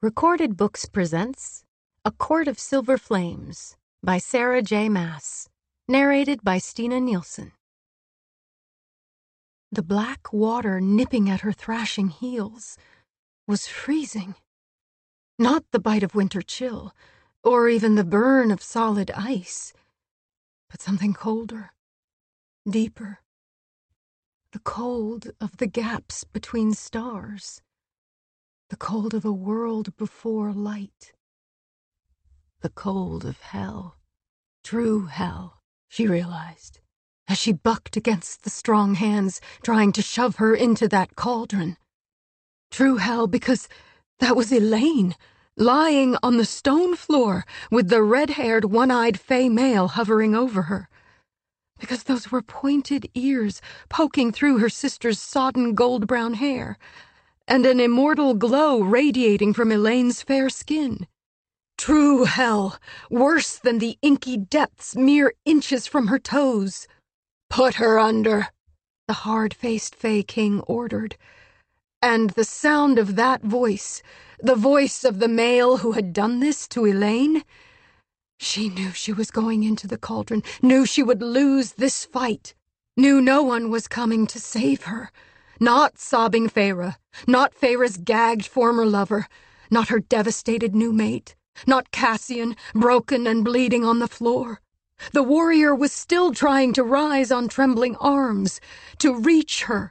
Recorded Books presents A Court of Silver Flames by Sarah J. Maas, narrated by Stina Nielsen. The black water nipping at her thrashing heels was freezing. Not the bite of winter chill, or even the burn of solid ice, but something colder, deeper. The cold of the gaps between stars. The cold of a world before light. The cold of hell. True hell, she realized, as she bucked against the strong hands trying to shove her into that cauldron. True hell because that was Elaine, lying on the stone floor with the red-haired, one-eyed fey male hovering over her. Because those were pointed ears poking through her sister's sodden gold-brown hair, and an immortal glow radiating from Elaine's fair skin. True hell, worse than the inky depths mere inches from her toes. "Put her under," the hard-faced Fey King ordered. And the sound of that voice, the voice of the male who had done this to Elaine, she knew she was going into the cauldron, knew she would lose this fight, knew no one was coming to save her. Not sobbing Feyre, not Feyre's gagged former lover, not her devastated new mate, not Cassian, broken and bleeding on the floor. The warrior was still trying to rise on trembling arms, to reach her.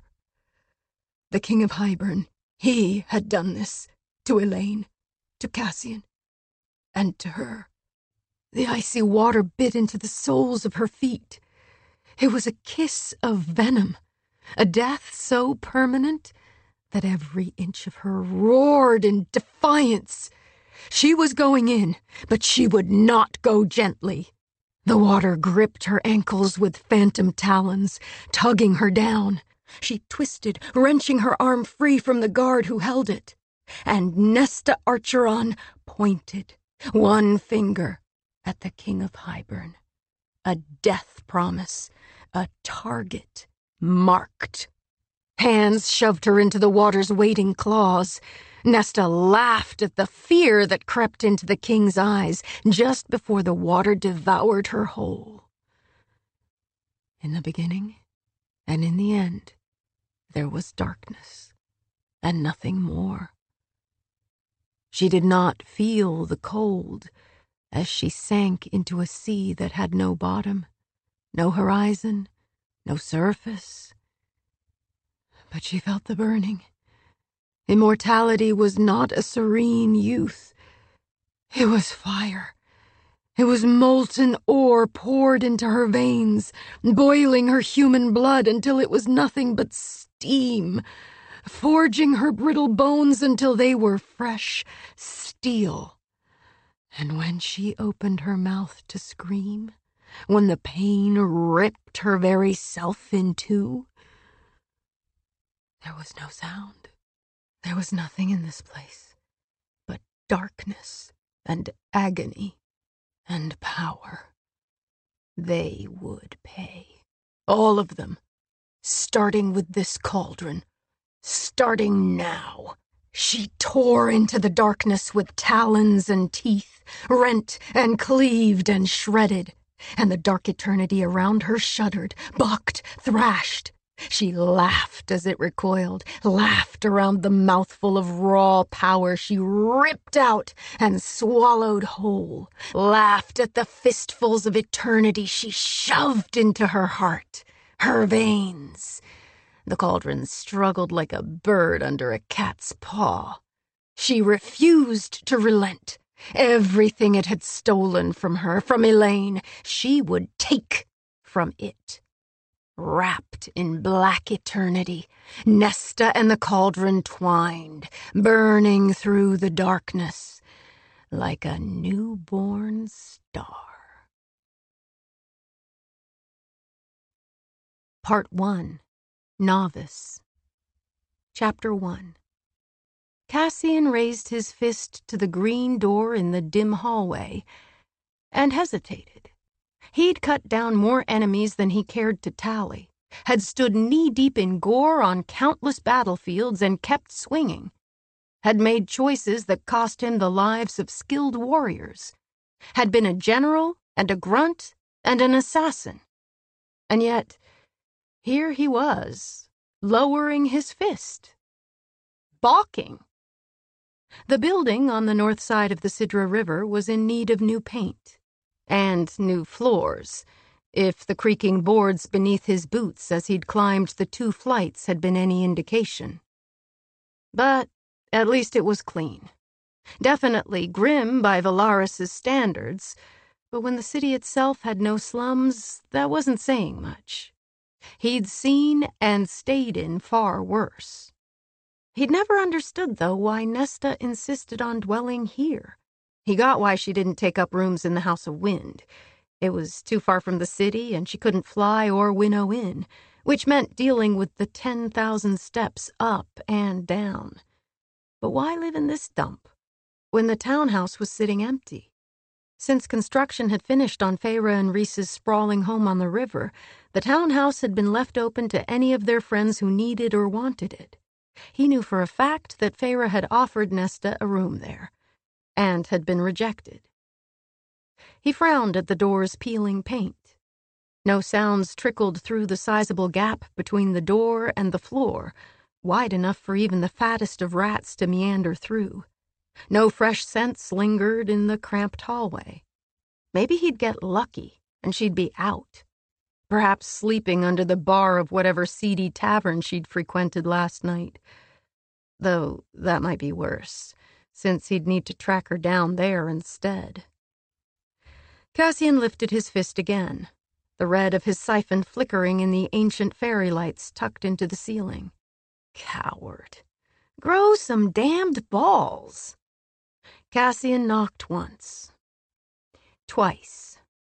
The King of Hybern, he had done this, to Elaine, to Cassian, and to her. The icy water bit into the soles of her feet. It was a kiss of venom. A death so permanent that every inch of her roared in defiance. She was going in, but she would not go gently. The water gripped her ankles with phantom talons, tugging her down. She twisted, wrenching her arm free from the guard who held it. And Nesta Archeron pointed, one finger, at the King of Hybern. A death promise, a target. Marked. Hands shoved her into the water's waiting claws. Nesta laughed at the fear that crept into the king's eyes just before the water devoured her whole. In the beginning, and in the end, there was darkness, and nothing more. She did not feel the cold as she sank into a sea that had no bottom, no horizon, no surface. But she felt the burning. Immortality was not a serene youth. It was fire. It was molten ore poured into her veins, boiling her human blood until it was nothing but steam, forging her brittle bones until they were fresh steel. And when she opened her mouth to scream, when the pain ripped her very self in two, there was no sound. There was nothing in this place but darkness and agony and power. They would pay. All of them. Starting with this cauldron. Starting now. She tore into the darkness with talons and teeth, rent and cleaved and shredded. And the dark eternity around her shuddered, bucked, thrashed. She laughed as it recoiled, laughed around the mouthful of raw power she ripped out and swallowed whole, laughed at the fistfuls of eternity she shoved into her heart, her veins. The cauldron struggled like a bird under a cat's paw. She refused to relent. Everything it had stolen from her, from Elaine, she would take from it. Wrapped in black eternity, Nesta and the cauldron twined, burning through the darkness like a newborn star. Part 1. Novice. Chapter 1. Cassian raised his fist to the green door in the dim hallway and hesitated. He'd cut down more enemies than he cared to tally, had stood knee-deep in gore on countless battlefields and kept swinging. had made choices that cost him the lives of skilled warriors, had been a general and a grunt and an assassin. And yet, here he was, lowering his fist, balking. The building on the north side of the Sidra River was in need of new paint and new floors, if the creaking boards beneath his boots as he'd climbed the 2 flights had been any indication. But at least it was clean. Definitely grim by Valaris's standards, but when the city itself had no slums, that wasn't saying much. He'd seen and stayed in far worse. He'd never understood, though, why Nesta insisted on dwelling here. He got why she didn't take up rooms in the House of Wind. It was too far from the city, and she couldn't fly or winnow in, which meant dealing with the 10,000 steps up and down. But why live in this dump, when the townhouse was sitting empty? Since construction had finished on Feyre and Rhys's sprawling home on the river, the townhouse had been left open to any of their friends who needed or wanted it. He knew for a fact that Feyre had offered Nesta a room there, and had been rejected. He frowned at the door's peeling paint. No sounds trickled through the sizable gap between the door and the floor, wide enough for even the fattest of rats to meander through. No fresh scents lingered in the cramped hallway. Maybe he'd get lucky, and she'd be out. Perhaps sleeping under the bar of whatever seedy tavern she'd frequented last night. Though that might be worse, since he'd need to track her down there instead. Cassian lifted his fist again, the red of his siphon flickering in the ancient fairy lights tucked into the ceiling. Coward. Grow some damned balls. Cassian knocked once. Twice.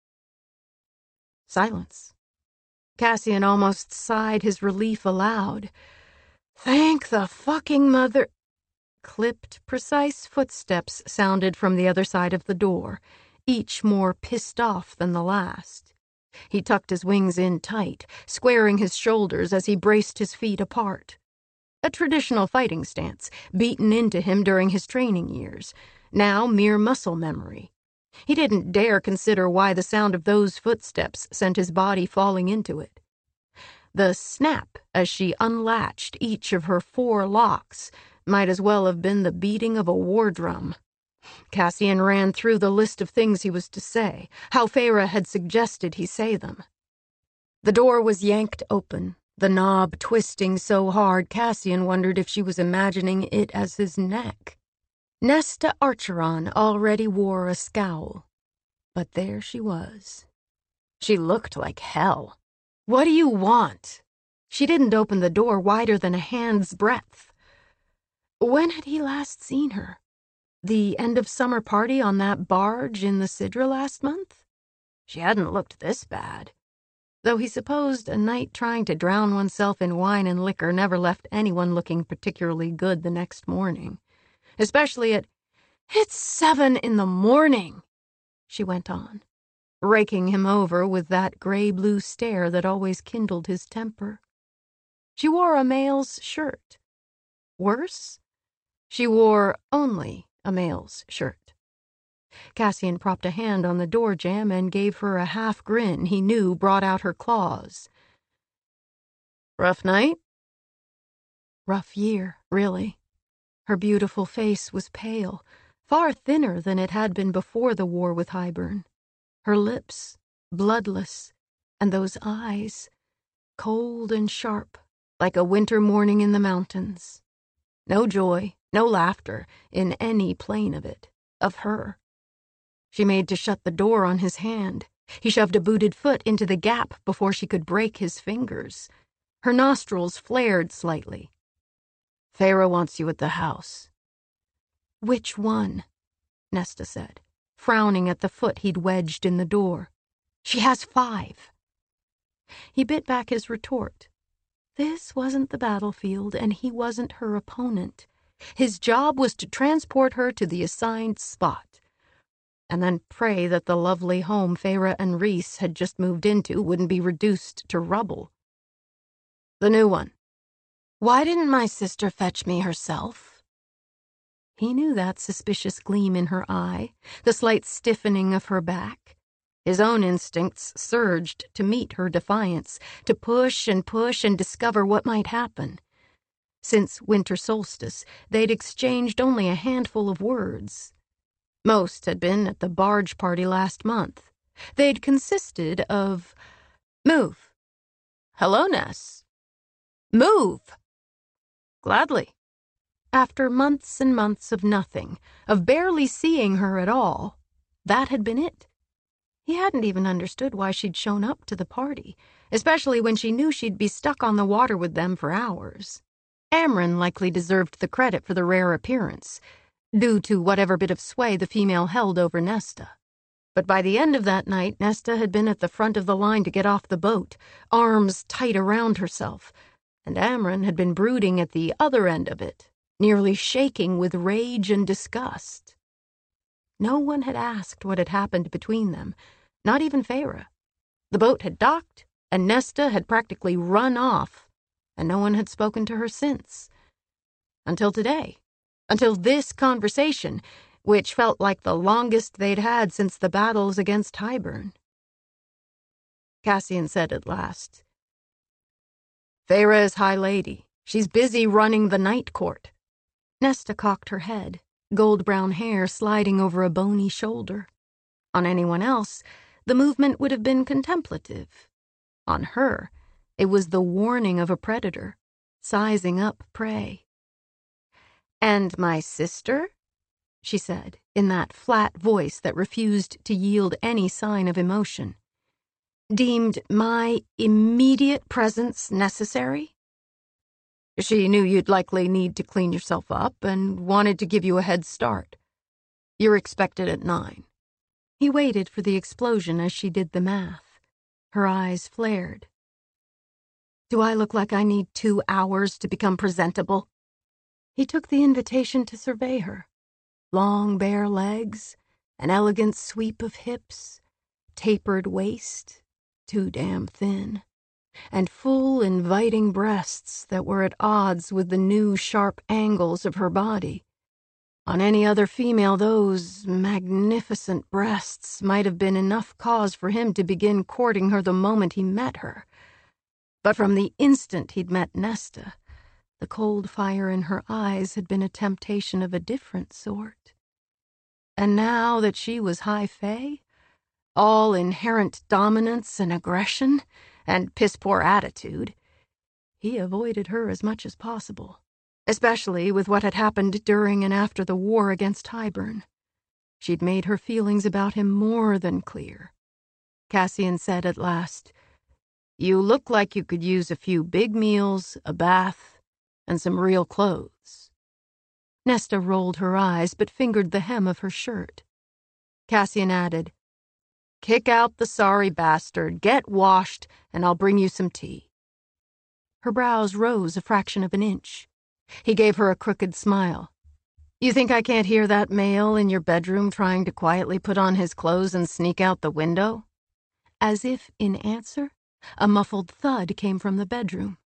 Silence. Cassian almost sighed his relief aloud. Thank the fucking mother... Clipped, precise footsteps sounded from the other side of the door, each more pissed off than the last. He tucked his wings in tight, squaring his shoulders as he braced his feet apart. A traditional fighting stance, beaten into him during his training years, now mere muscle memory. He didn't dare consider why the sound of those footsteps sent his body falling into it. The snap as she unlatched each of her 4 locks might as well have been the beating of a war drum. Cassian ran through the list of things he was to say, how Feyre had suggested he say them. The door was yanked open, the knob twisting so hard Cassian wondered if she was imagining it as his neck. Nesta Archeron already wore a scowl, but there she was. She looked like hell. What do you want? She didn't open the door wider than a hand's breadth. When had he last seen her? The end-of-summer party on that barge in the Sidra last month? She hadn't looked this bad, though he supposed a night trying to drown oneself in wine and liquor never left anyone looking particularly good the next morning. Especially at, "It's 7 in the morning," she went on, raking him over with that gray-blue stare that always kindled his temper. She wore a male's shirt. Worse, she wore only a male's shirt. Cassian propped a hand on the door jamb and gave her a half grin he knew brought out her claws. Rough night? Rough year, really. Her beautiful face was pale, far thinner than it had been before the war with Hybern. Her lips, bloodless, and those eyes, cold and sharp, like a winter morning in the mountains. No joy, no laughter, in any plane of it, of her. She made to shut the door on his hand. He shoved a booted foot into the gap before she could break his fingers. Her nostrils flared slightly. Feyre wants you at the house. Which one? Nesta said, frowning at the foot he'd wedged in the door. She has 5. He bit back his retort. This wasn't the battlefield, and he wasn't her opponent. His job was to transport her to the assigned spot, and then pray that the lovely home Feyre and Rhys had just moved into wouldn't be reduced to rubble. The new one. Why didn't my sister fetch me herself? He knew that suspicious gleam in her eye, the slight stiffening of her back. His own instincts surged to meet her defiance, to push and discover what might happen. Since winter solstice, they'd exchanged only a handful of words. Most had been at the barge party last month. They'd consisted of, "Move. Hello, Ness. Move. Gladly." After months and months of nothing, of barely seeing her at all, that had been it. He hadn't even understood why she'd shown up to the party, especially when she knew she'd be stuck on the water with them for hours. Amren likely deserved the credit for the rare appearance, due to whatever bit of sway the female held over Nesta. But by the end of that night, Nesta had been at the front of the line to get off the boat, arms tight around herself, and Amren had been brooding at the other end of it, nearly shaking with rage and disgust. No one had asked what had happened between them, not even Feyre. The boat had docked, and Nesta had practically run off, and no one had spoken to her since. Until today. Until this conversation, which felt like the longest they'd had since the battles against Hybern. Cassian said at last, "Feyre is High Lady. She's busy running the night court." Nesta cocked her head, gold-brown hair sliding over a bony shoulder. On anyone else, the movement would have been contemplative. On her, it was the warning of a predator, sizing up prey. "And my sister?" she said, in that flat voice that refused to yield any sign of emotion. "Deemed my immediate presence necessary?" "She knew you'd likely need to clean yourself up and wanted to give you a head start. You're expected at 9. He waited for the explosion as she did the math. Her eyes flared. "Do I look like I need 2 hours to become presentable?" He took the invitation to survey her. Long bare legs, an elegant sweep of hips, tapered waist, too damn thin, and full, inviting breasts that were at odds with the new, sharp angles of her body. On any other female, those magnificent breasts might have been enough cause for him to begin courting her the moment he met her. But from the instant he'd met Nesta, the cold fire in her eyes had been a temptation of a different sort. And now that she was High Fae, all inherent dominance and aggression and piss-poor attitude, he avoided her as much as possible, especially with what had happened during and after the war against Hybern. She'd made her feelings about him more than clear. Cassian said at last, "You look like you could use a few big meals, a bath, and some real clothes." Nesta rolled her eyes but fingered the hem of her shirt. Cassian added, "Kick out the sorry bastard, get washed, and I'll bring you some tea." Her brows rose a fraction of an inch. He gave her a crooked smile. "You think I can't hear that male in your bedroom trying to quietly put on his clothes and sneak out the window?" As if in answer, a muffled thud came from the bedroom.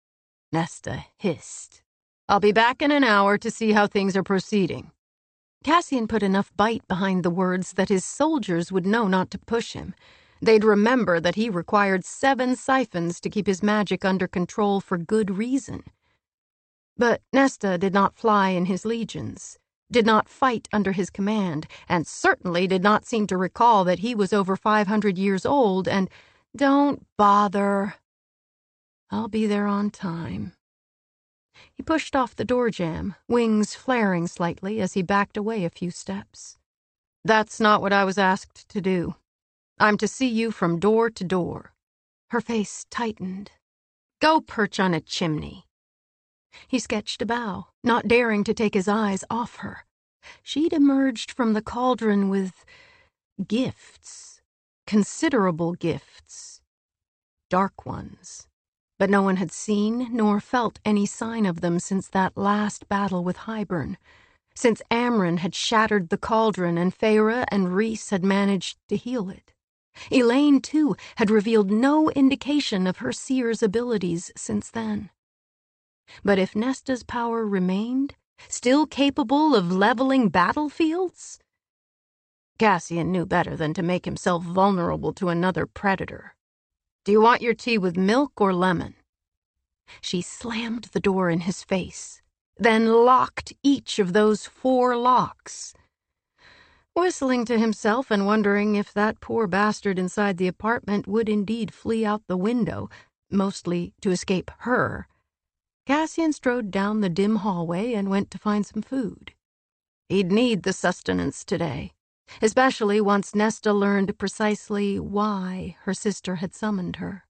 Nesta hissed, "I'll be back in an hour to see how things are proceeding." Cassian put enough bite behind the words that his soldiers would know not to push him. They'd remember that he required 7 siphons to keep his magic under control for good reason. But Nesta did not fly in his legions, did not fight under his command, and certainly did not seem to recall that he was over 500 years old and, "Don't bother. I'll be there on time." He pushed off the door jamb, wings flaring slightly as he backed away a few steps. "That's not what I was asked to do. I'm to see you from door to door." Her face tightened. "Go perch on a chimney." He sketched a bow, not daring to take his eyes off her. She'd emerged from the cauldron with gifts, considerable gifts, dark ones. But no one had seen nor felt any sign of them since that last battle with Hybern, since Amren had shattered the cauldron and Feyre and Rhys had managed to heal it. Elaine, too, had revealed no indication of her seer's abilities since then. But if Nesta's power remained, Still capable of leveling battlefields? Cassian knew better than to make himself vulnerable to another predator. Do you want your tea with milk or lemon? She slammed the door in his face, then locked each of those 4 locks. Whistling to himself and wondering if that poor bastard inside the apartment would indeed flee out the window, mostly to escape her, Cassian strode down the dim hallway and went to find some food. He'd need the sustenance today, especially once Nesta learned precisely why her sister had summoned her.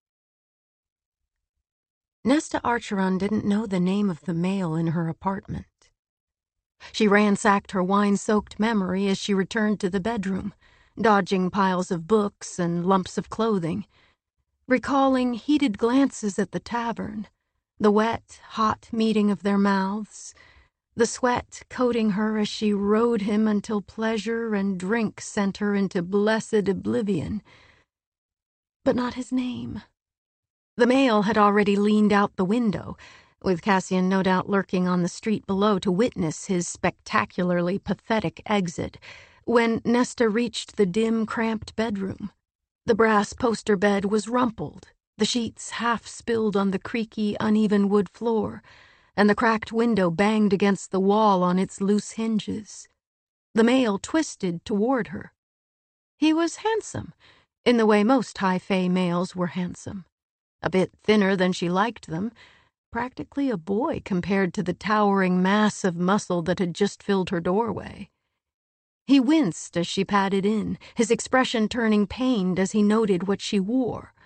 Nesta Archeron didn't know the name of the male in her apartment. She ransacked her wine-soaked memory as she returned to the bedroom, dodging piles of books and lumps of clothing, recalling heated glances at the tavern, the wet, hot meeting of their mouths, the sweat coating her as she rode him until pleasure and drink sent her into blessed oblivion. But not his name. The male had already leaned out the window, with Cassian no doubt lurking on the street below to witness his spectacularly pathetic exit, when Nesta reached the dim, cramped bedroom. The brass poster bed was rumpled, the sheets half spilled on the creaky, uneven wood floor, and the cracked window banged against the wall on its loose hinges. The male twisted toward her. He was handsome, in the way most high-fae males were handsome. A bit thinner than she liked them, practically a boy compared to the towering mass of muscle that had just filled her doorway. He winced as she padded in, his expression turning pained as he noted what she wore.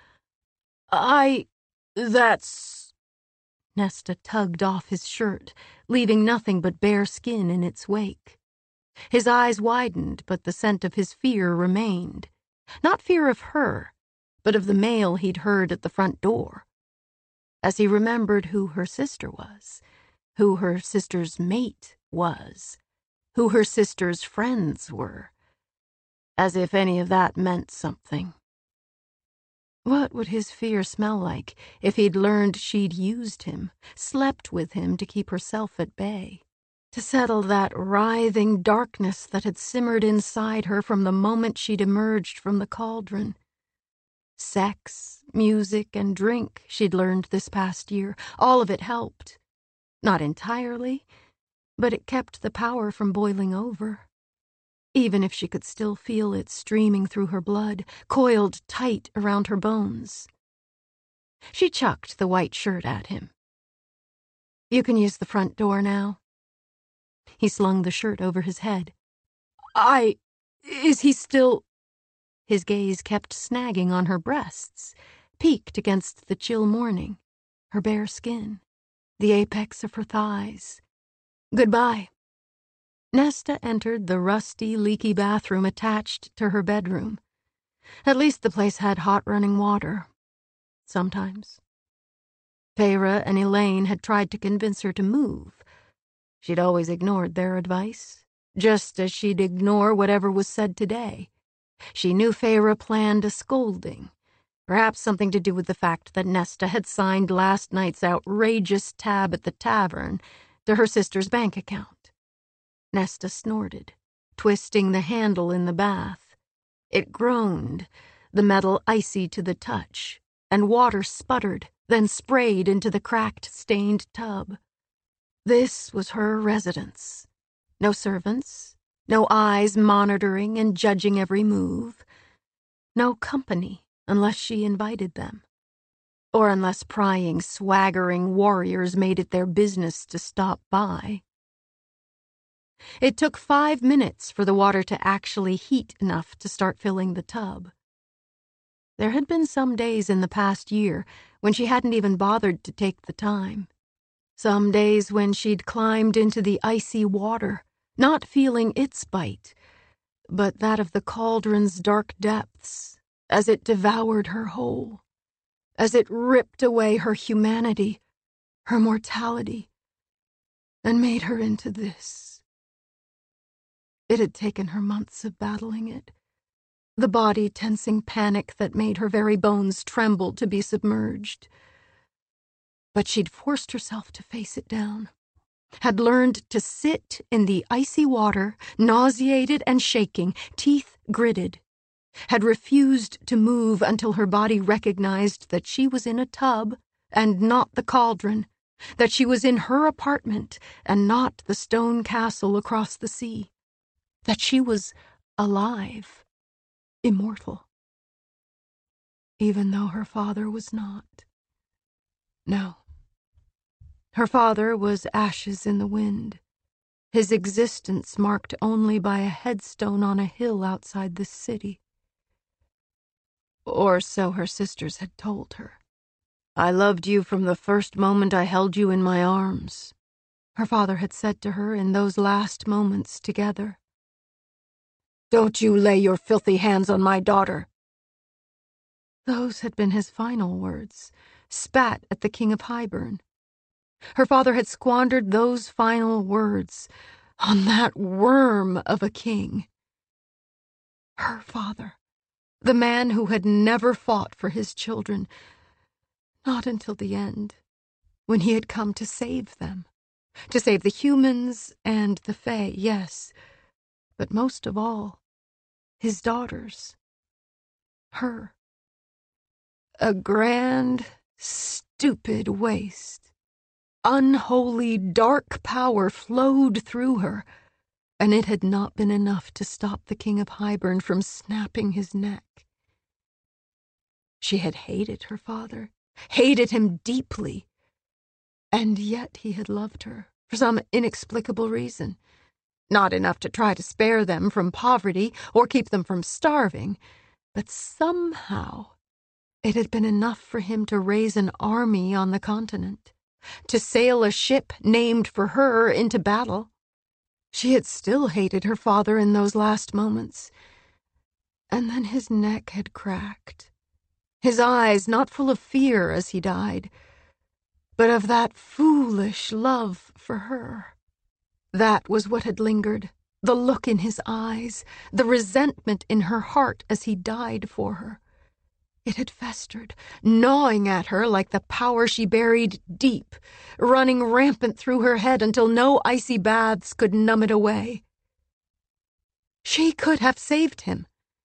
That's... Nesta tugged off his shirt, leaving nothing but bare skin in its wake. His eyes widened, but the scent of his fear remained. Not fear of her, but of the male he'd heard at the front door. As he remembered who her sister was, who her sister's mate was, who her sister's friends were. As if any of that meant something. What would his fear smell like if he'd learned she'd used him, slept with him to keep herself at bay, to settle that writhing darkness that had simmered inside her from the moment she'd emerged from the cauldron? Sex, music, and drink, she'd learned this past year. All of it helped. Not entirely, but it kept the power from boiling over. Even if she could still feel it streaming through her blood, coiled tight around her bones. She chucked the white shirt at him. You can use the front door now. He slung the shirt over his head. Is he still... His gaze kept snagging on her breasts, peaked against the chill morning, her bare skin, the apex of her thighs. Goodbye. Nesta entered the rusty, leaky bathroom attached to her bedroom. At least the place had hot running water. Sometimes. Feyre and Elaine had tried to convince her to move. She'd always ignored their advice, just as she'd ignore whatever was said today. She knew Feyre planned a scolding, perhaps something to do with the fact that Nesta had signed last night's outrageous tab at the tavern to her sister's bank account. Nesta snorted, twisting the handle in the bath. It groaned, the metal icy to the touch, and water sputtered, then sprayed into the cracked, stained tub. This was her residence. No servants. No eyes monitoring and judging every move. No company unless she invited them. Or unless prying, swaggering warriors made it their business to stop by. It took 5 minutes for the water to actually heat enough to start filling the tub. There had been some days in the past year when she hadn't even bothered to take the time. Some days when she'd climbed into the icy water, not feeling its bite, but that of the cauldron's dark depths, as it devoured her whole, as it ripped away her humanity, her mortality, and made her into this. It had taken her months of battling it, the body tensing panic that made her very bones tremble to be submerged. But she'd forced herself to face it down, had learned to sit in the icy water, nauseated and shaking, teeth gritted, had refused to move until her body recognized that she was in a tub and not the cauldron, that she was in her apartment and not the stone castle across the sea, that she was alive, immortal. Even though her father was not. No. Her father was ashes in the wind, his existence marked only by a headstone on a hill outside the city. Or so her sisters had told her. "I loved you from the first moment I held you in my arms," her father had said to her in those last moments together. "Don't you lay your filthy hands on my daughter." Those had been his final words, spat at the King of Hybern. Her father had squandered those final words on that worm of a king. Her father, the man who had never fought for his children, not until the end, when he had come to save them, to save the humans and the Fae, yes, but most of all, his daughters, her. A grand, stupid waste. Unholy, dark power flowed through her, and it had not been enough to stop the King of Hybern from snapping his neck. She had hated her father, hated him deeply, and yet he had loved her for some inexplicable reason. Not enough to try to spare them from poverty or keep them from starving, but somehow it had been enough for him to raise an army on the continent, to sail a ship named for her into battle. She had still hated her father in those last moments. And then his neck had cracked, his eyes not full of fear as he died, but of that foolish love for her. That was what had lingered, the look in his eyes, the resentment in her heart as he died for her. It had festered, gnawing at her like the power she buried deep, running rampant through her head until no icy baths could numb it away. She could have saved him.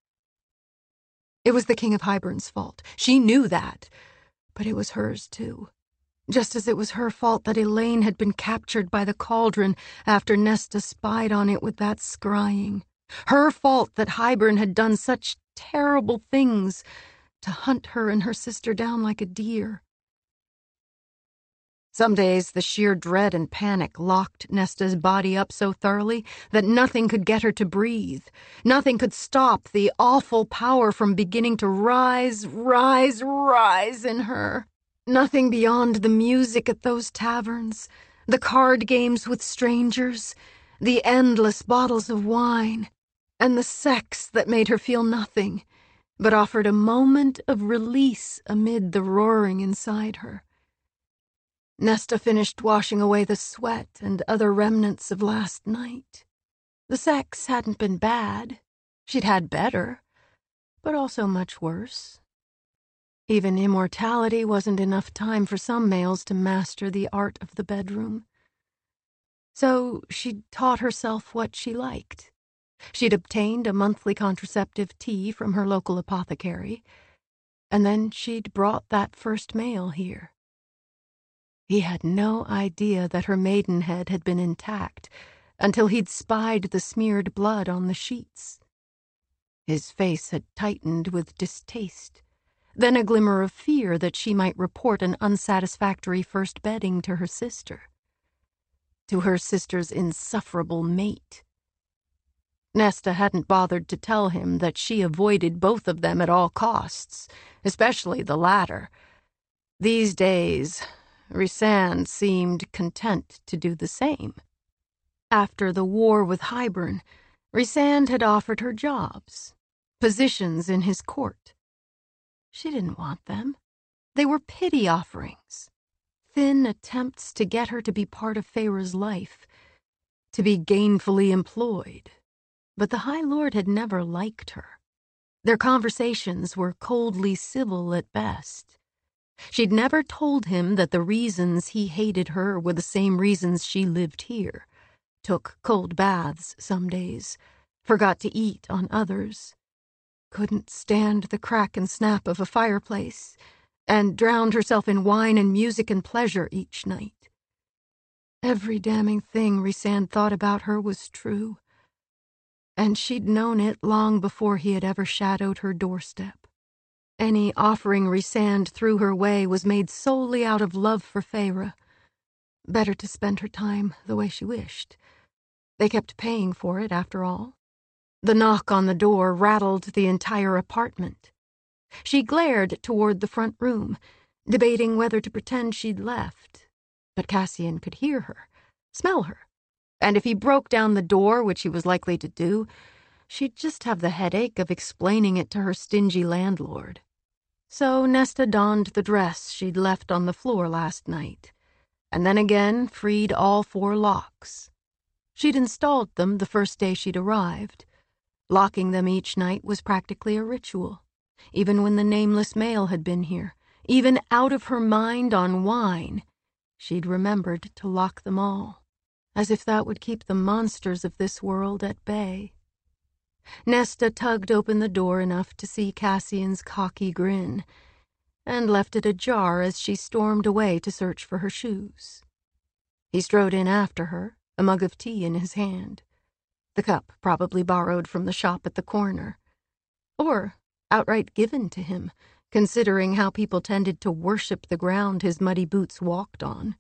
It was the King of Hybern's fault. She knew that, but it was hers too. Just as it was her fault that Elaine had been captured by the cauldron after Nesta spied on it with that scrying. Her fault that Hybern had done such terrible things to hunt her and her sister down like a deer. Some days the sheer dread and panic locked Nesta's body up so thoroughly that nothing could get her to breathe. Nothing could stop the awful power from beginning to rise in her. Nothing beyond the music at those taverns, the card games with strangers, the endless bottles of wine, and the sex that made her feel nothing, but offered a moment of release amid the roaring inside her. Nesta finished washing away the sweat and other remnants of last night. The sex hadn't been bad. She'd had better, but also much worse. Even immortality wasn't enough time for some males to master the art of the bedroom. So she'd taught herself what she liked. She'd obtained a monthly contraceptive tea from her local apothecary, and then she'd brought that first male here. He had no idea that her maidenhead had been intact until he'd spied the smeared blood on the sheets. His face had tightened with distaste, then a glimmer of fear that she might report an unsatisfactory first bedding to her sister's insufferable mate. Nesta hadn't bothered to tell him that she avoided both of them at all costs, especially the latter. These days, Rhysand seemed content to do the same. After the war with Hybern, Rhysand had offered her jobs, positions in his court. She didn't want them. They were pity offerings, thin attempts to get her to be part of Feyre's life, to be gainfully employed. But the High Lord had never liked her. Their conversations were coldly civil at best. She'd never told him that the reasons he hated her were the same reasons she lived here. Took cold baths some days, forgot to eat on others, couldn't stand the crack and snap of a fireplace, and drowned herself in wine and music and pleasure each night. Every damning thing Rhysand thought about her was true, and she'd known it long before he had ever shadowed her doorstep. Any offering Rhysand threw her way was made solely out of love for Feyre. Better to spend her time the way she wished. They kept paying for it, after all. The knock on the door rattled the entire apartment. She glared toward the front room, debating whether to pretend she'd left. But Cassian could hear her, smell her, and if he broke down the door, which he was likely to do, she'd just have the headache of explaining it to her stingy landlord. So Nesta donned the dress she'd left on the floor last night, and then again freed all 4 locks. She'd installed them the first day she'd arrived. Locking them each night was practically a ritual, even when the nameless male had been here. Even out of her mind on wine, she'd remembered to lock them all, as if that would keep the monsters of this world at bay. Nesta tugged open the door enough to see Cassian's cocky grin, and left it ajar as she stormed away to search for her shoes. He strode in after her, a mug of tea in his hand, the cup probably borrowed from the shop at the corner, or outright given to him, considering how people tended to worship the ground his muddy boots walked on.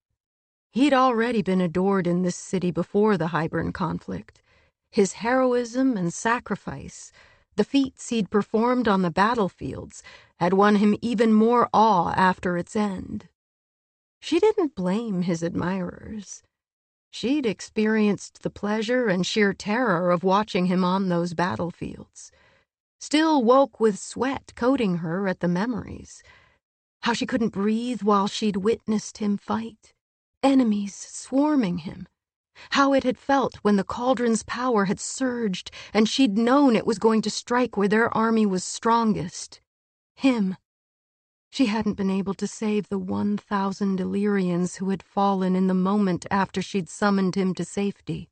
He'd already been adored in this city before the Hybern conflict. His heroism and sacrifice, the feats he'd performed on the battlefields, had won him even more awe after its end. She didn't blame his admirers. She'd experienced the pleasure and sheer terror of watching him on those battlefields. Still woke with sweat coating her at the memories. How she couldn't breathe while she'd witnessed him fight. Enemies swarming him. How it had felt when the Cauldron's power had surged and she'd known it was going to strike where their army was strongest. Him. She hadn't been able to save the 1,000 Illyrians who had fallen in the moment after she'd summoned him to safety.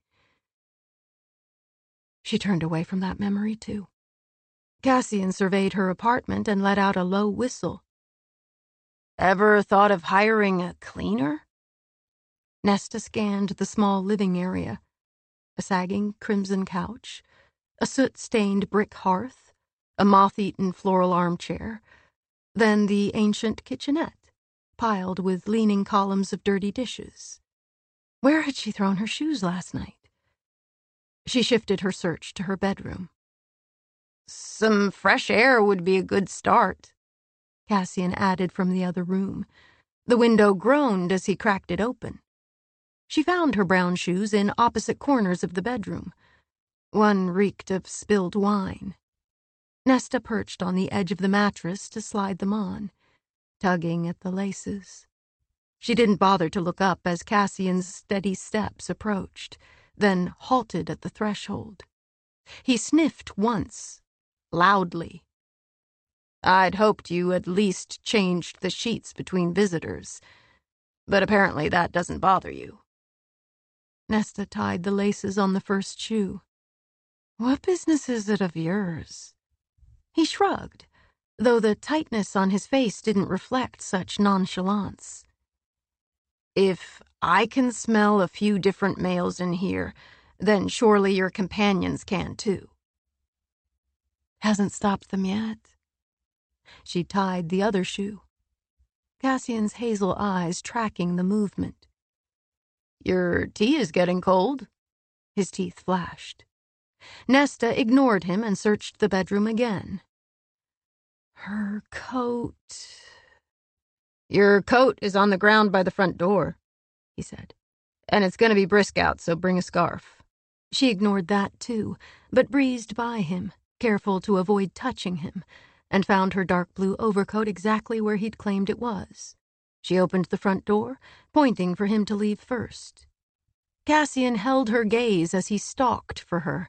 She turned away from that memory, too. Cassian surveyed her apartment and let out a low whistle. "Ever thought of hiring a cleaner?" Nesta scanned the small living area. A sagging crimson couch, a soot-stained brick hearth, a moth-eaten floral armchair, then the ancient kitchenette, piled with leaning columns of dirty dishes. Where had she thrown her shoes last night? She shifted her search to her bedroom. "Some fresh air would be a good start," Cassian added from the other room. The window groaned as he cracked it open. She found her brown shoes in opposite corners of the bedroom. One reeked of spilled wine. Nesta perched on the edge of the mattress to slide them on, tugging at the laces. She didn't bother to look up as Cassian's steady steps approached, then halted at the threshold. He sniffed once, loudly. "I'd hoped you at least changed the sheets between visitors, but apparently that doesn't bother you." Nesta tied the laces on the first shoe. "What business is it of yours?" He shrugged, though the tightness on his face didn't reflect such nonchalance. "If I can smell a few different males in here, then surely your companions can too." "Hasn't stopped them yet." She tied the other shoe, Cassian's hazel eyes tracking the movement. "Your tea is getting cold." His teeth flashed. Nesta ignored him and searched the bedroom again. "Her coat..." "Your coat is on the ground by the front door," he said. "And it's going to be brisk out, so bring a scarf." She ignored that too, but breezed by him, careful to avoid touching him, and found her dark blue overcoat exactly where he'd claimed it was. She opened the front door, pointing for him to leave first. Cassian held her gaze as he stalked for her,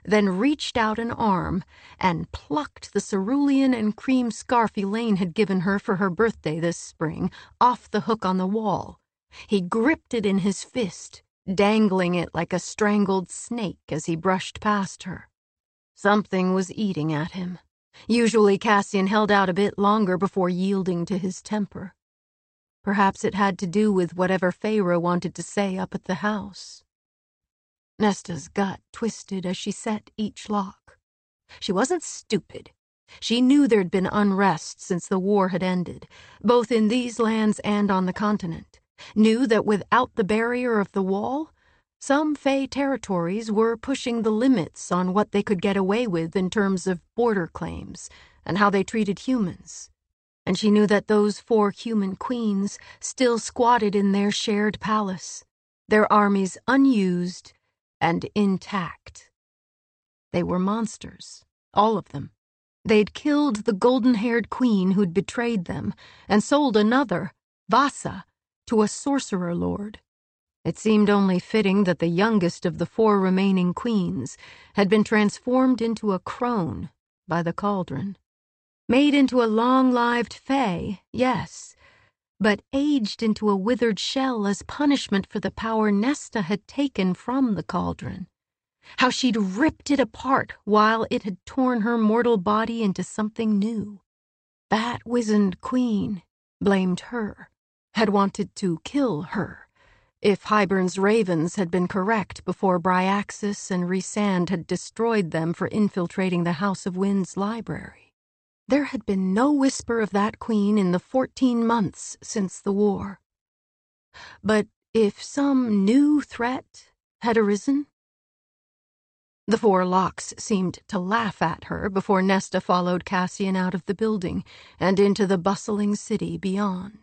then reached out an arm and plucked the cerulean and cream scarf Elaine had given her for her birthday this spring off the hook on the wall. He gripped it in his fist, dangling it like a strangled snake as he brushed past her. Something was eating at him. Usually Cassian held out a bit longer before yielding to his temper. Perhaps it had to do with whatever Feyre wanted to say up at the house. Nesta's gut twisted as she set each lock. She wasn't stupid. She knew there'd been unrest since the war had ended, both in these lands and on the continent. Knew that without the barrier of the wall, some Fey territories were pushing the limits on what they could get away with in terms of border claims and how they treated humans. And she knew that those 4 human queens still squatted in their shared palace, their armies unused and intact. They were monsters, all of them. They'd killed the golden-haired queen who'd betrayed them and sold another, Vasa, to a sorcerer lord. It seemed only fitting that the youngest of the 4 remaining queens had been transformed into a crone by the cauldron. Made into a long-lived Fae, yes, but aged into a withered shell as punishment for the power Nesta had taken from the cauldron. How she'd ripped it apart while it had torn her mortal body into something new. That wizened queen blamed her, had wanted to kill her. If Hybern's ravens had been correct before Bryaxis and Rhysand had destroyed them for infiltrating the House of Wind's library. There had been no whisper of that queen in the 14 months since the war. But if some new threat had arisen? The 4 locks seemed to laugh at her before Nesta followed Cassian out of the building and into the bustling city beyond.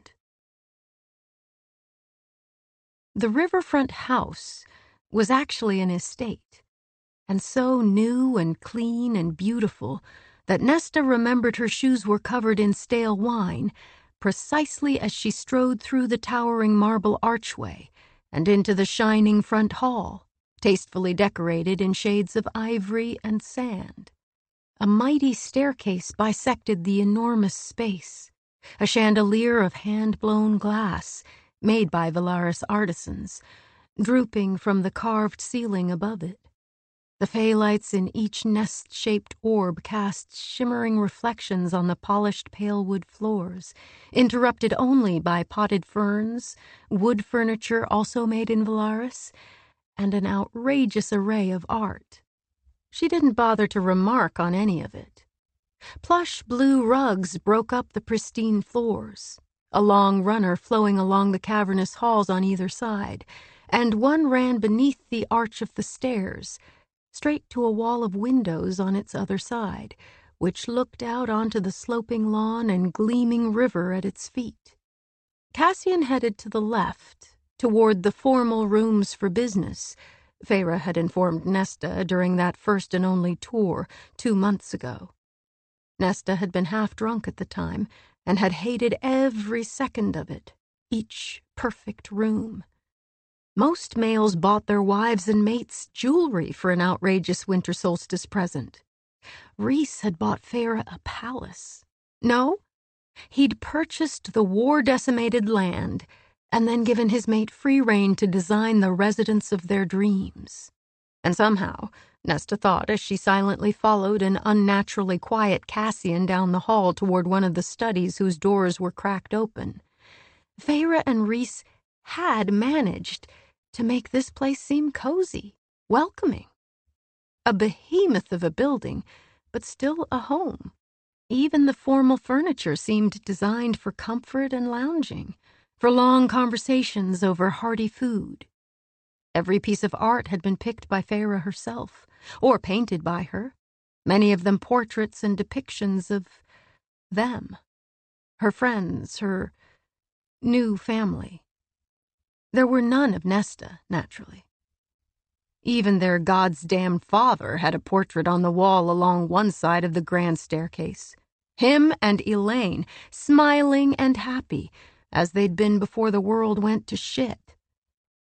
The riverfront house was actually an estate, and so new and clean and beautiful that Nesta remembered her shoes were covered in stale wine precisely as she strode through the towering marble archway and into the shining front hall, tastefully decorated in shades of ivory and sand. A mighty staircase bisected the enormous space, a chandelier of hand-blown glass made by Velaris artisans, drooping from the carved ceiling above it. The Fey lights in each nest-shaped orb cast shimmering reflections on the polished pale wood floors, interrupted only by potted ferns, wood furniture also made in Velaris, and an outrageous array of art. She didn't bother to remark on any of it. Plush blue rugs broke up the pristine floors, a long runner flowing along the cavernous halls on either side, and one ran beneath the arch of the stairs, straight to a wall of windows on its other side, which looked out onto the sloping lawn and gleaming river at its feet. Cassian headed to the left, toward the formal rooms for business Feyre had informed Nesta during that first and only tour 2 months ago. Nesta had been half drunk at the time and had hated every second of it, each perfect room. Most males bought their wives and mates jewelry for an outrageous winter solstice present. Rhys had bought Feyre a palace. No, he'd purchased the war-decimated land and then given his mate free rein to design the residence of their dreams. And somehow, Nesta thought as she silently followed an unnaturally quiet Cassian down the hall toward one of the studies whose doors were cracked open, Feyre and Rhys had managed to make this place seem cozy, welcoming. A behemoth of a building, but still a home. Even the formal furniture seemed designed for comfort and lounging, for long conversations over hearty food. Every piece of art had been picked by Feyre herself, or painted by her, many of them portraits and depictions of them, her friends, her new family. There were none of Nesta, naturally. Even their goddamn father had a portrait on the wall along one side of the grand staircase. Him and Elaine, smiling and happy, as they'd been before the world went to shit.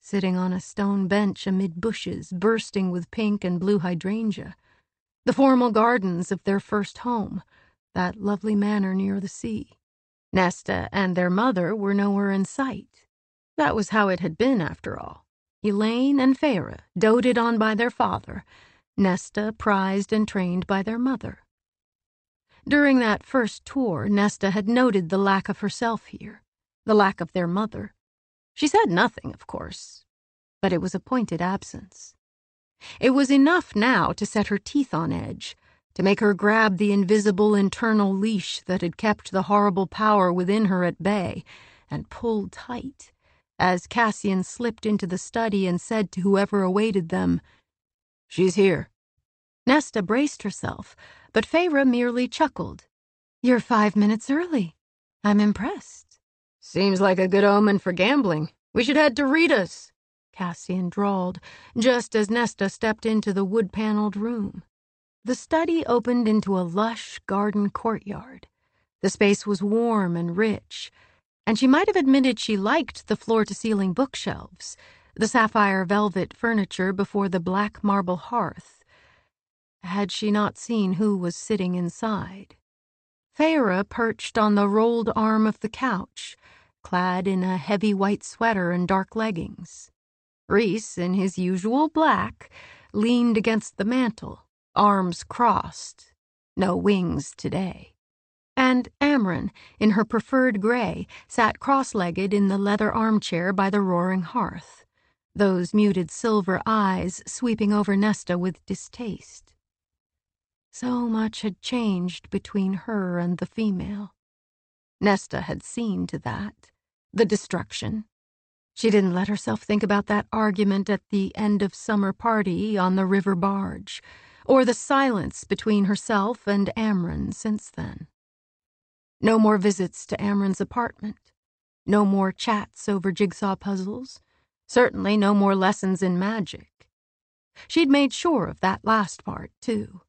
sitting on a stone bench amid bushes bursting with pink and blue hydrangea, the formal gardens of their first home, that lovely manor near the sea. Nesta and their mother were nowhere in sight. That was how it had been, after all. Elaine and Feyre, doted on by their father, Nesta prized and trained by their mother. During that first tour, Nesta had noted the lack of herself here, the lack of their mother. She said nothing, of course, but it was a pointed absence. It was enough now to set her teeth on edge, to make her grab the invisible internal leash that had kept the horrible power within her at bay, and pull tight, as Cassian slipped into the study and said to whoever awaited them, "She's here." Nesta braced herself, but Feyre merely chuckled. "You're 5 minutes early. I'm impressed." "Seems like a good omen for gambling. We should head to Rita's," Cassian drawled, just as Nesta stepped into the wood-paneled room. The study opened into a lush garden courtyard. The space was warm and rich, and she might have admitted she liked the floor-to-ceiling bookshelves, the sapphire velvet furniture before the black marble hearth, had she not seen who was sitting inside. Feyre perched on the rolled arm of the couch, clad in a heavy white sweater and dark leggings. Rhys, in his usual black, leaned against the mantel, arms crossed. No wings today. And Amren, in her preferred gray, sat cross-legged in the leather armchair by the roaring hearth, those muted silver eyes sweeping over Nesta with distaste. So much had changed between her and the female. Nesta had seen to that. The destruction. She didn't let herself think about that argument at the end of summer party on the river barge, or the silence between herself and Amren since then. No more visits to Amren's apartment. No more chats over jigsaw puzzles. Certainly no more lessons in magic. She'd made sure of that last part, too.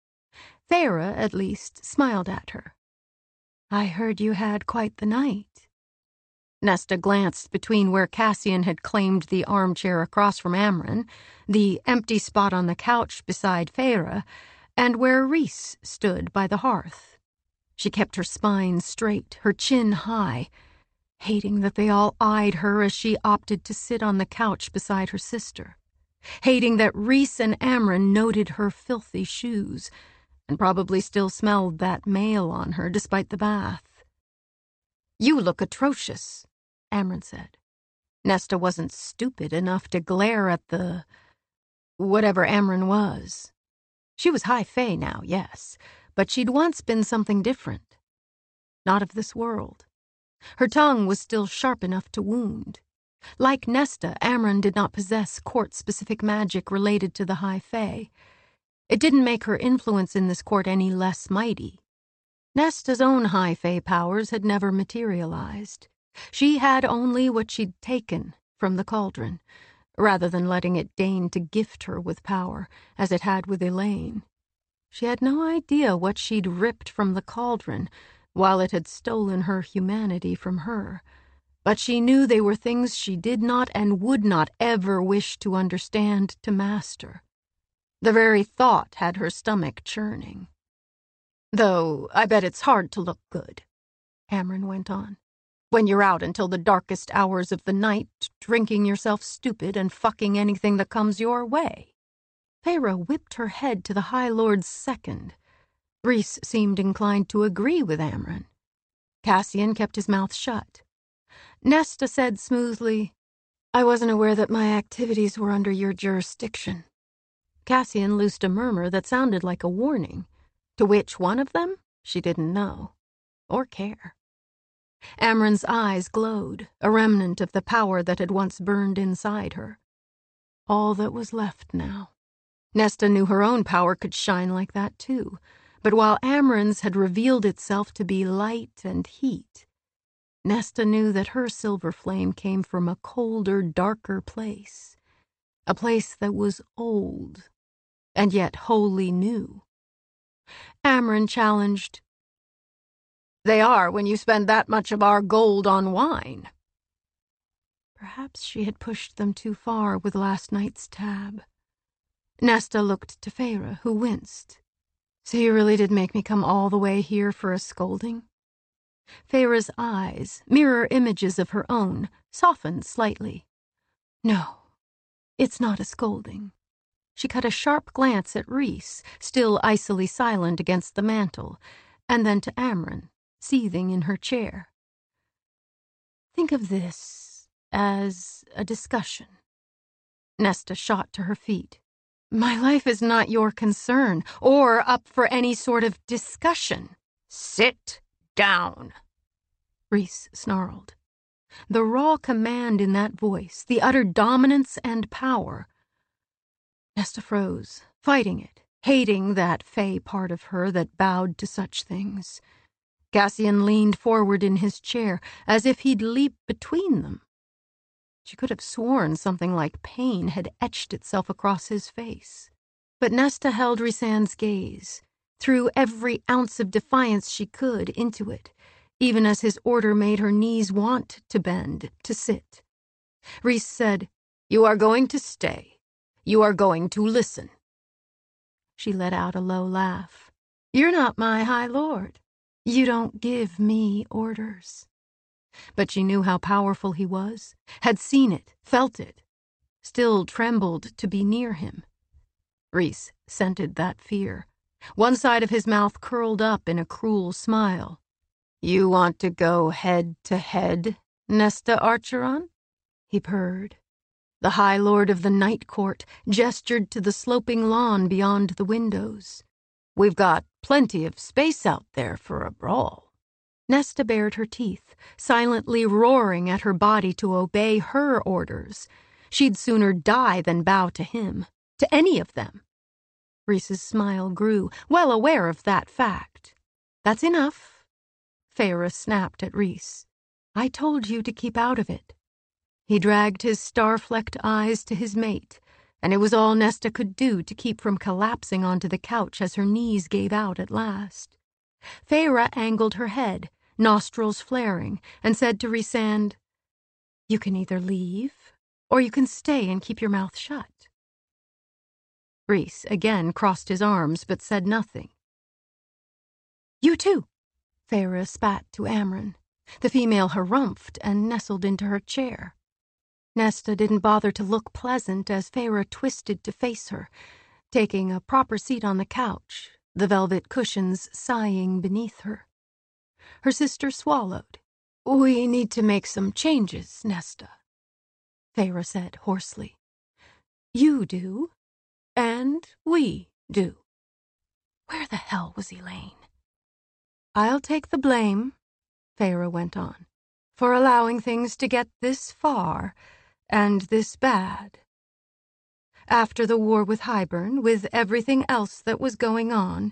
Feyre, at least, smiled at her. "I heard you had quite the night." Nesta glanced between where Cassian had claimed the armchair across from Amren, the empty spot on the couch beside Feyre, and where Rhys stood by the hearth. She kept her spine straight, her chin high, hating that they all eyed her as she opted to sit on the couch beside her sister, hating that Rhys and Amren noted her filthy shoes, and probably still smelled that mail on her despite the bath. "You look atrocious," Amren said. Nesta wasn't stupid enough to glare at the... whatever Amren was. She was high fae now, yes, but she'd once been something different. Not of this world. Her tongue was still sharp enough to wound. Like Nesta, Amren did not possess court-specific magic related to the high fae. It didn't make her influence in this court any less mighty. Nesta's own high fae powers had never materialized. She had only what she'd taken from the cauldron, rather than letting it deign to gift her with power, as it had with Elaine. She had no idea what she'd ripped from the cauldron, while it had stolen her humanity from her, but she knew they were things she did not and would not ever wish to understand, to master. The very thought had her stomach churning. "Though I bet it's hard to look good," Amren went on, "when you're out until the darkest hours of the night, drinking yourself stupid and fucking anything that comes your way." Feyre whipped her head to the High Lord's second. Rhys seemed inclined to agree with Amren. Cassian kept his mouth shut. Nesta said smoothly, "I wasn't aware that my activities were under your jurisdiction." Cassian loosed a murmur that sounded like a warning. To which one of them, she didn't know, or care. Amren's eyes glowed, a remnant of the power that had once burned inside her. All that was left now. Nesta knew her own power could shine like that too, but while Amren's had revealed itself to be light and heat, Nesta knew that her silver flame came from a colder, darker place, a place that was old, and yet wholly new. Amren challenged, "They are when you spend that much of our gold on wine." Perhaps she had pushed them too far with last night's tab. Nesta looked to Feyre, who winced. So you really did make me come all the way here for a scolding? Feyre's eyes, mirror images of her own, softened slightly. No, it's not a scolding. She cut a sharp glance at Rhys, still icily silent against the mantel, and then to Amren, seething in her chair. Think of this as a discussion. Nesta shot to her feet. My life is not your concern, or up for any sort of discussion. Sit down, Rhys snarled. The raw command in that voice, the utter dominance and power. Nesta froze, fighting it, hating that fey part of her that bowed to such things. Cassian leaned forward in his chair, as if he'd leap between them. She could have sworn something like pain had etched itself across his face. But Nesta held Rhysand's gaze, threw every ounce of defiance she could into it, even as his order made her knees want to bend, to sit. Rhys said, You are going to stay. You are going to listen. She let out a low laugh. You're not my high lord. You don't give me orders. But she knew how powerful he was, had seen it, felt it, still trembled to be near him. Rhys scented that fear. One side of his mouth curled up in a cruel smile. You want to go head to head, Nesta Archeron? He purred. The High Lord of the Night Court gestured to the sloping lawn beyond the windows. We've got plenty of space out there for a brawl. Nesta bared her teeth, silently roaring at her body to obey her orders. She'd sooner die than bow to him, to any of them. Rhys's smile grew, well aware of that fact. That's enough. Feyre snapped at Rhys. I told you to keep out of it. He dragged his star-flecked eyes to his mate, and it was all Nesta could do to keep from collapsing onto the couch as her knees gave out at last. Feyre angled her head, nostrils flaring, and said to Rhysand, You can either leave, or you can stay and keep your mouth shut. Rhys again crossed his arms, but said nothing. You too, Feyre spat to Amren. The female harumphed and nestled into her chair. Nesta didn't bother to look pleasant as Feyre twisted to face her, taking a proper seat on the couch, the velvet cushions sighing beneath her. Her sister swallowed. We need to make some changes, Nesta, Feyre said hoarsely. You do, and we do. Where the hell was Elaine? I'll take the blame, Feyre went on, for allowing things to get this far and this bad. After the war with Hybern, with everything else that was going on,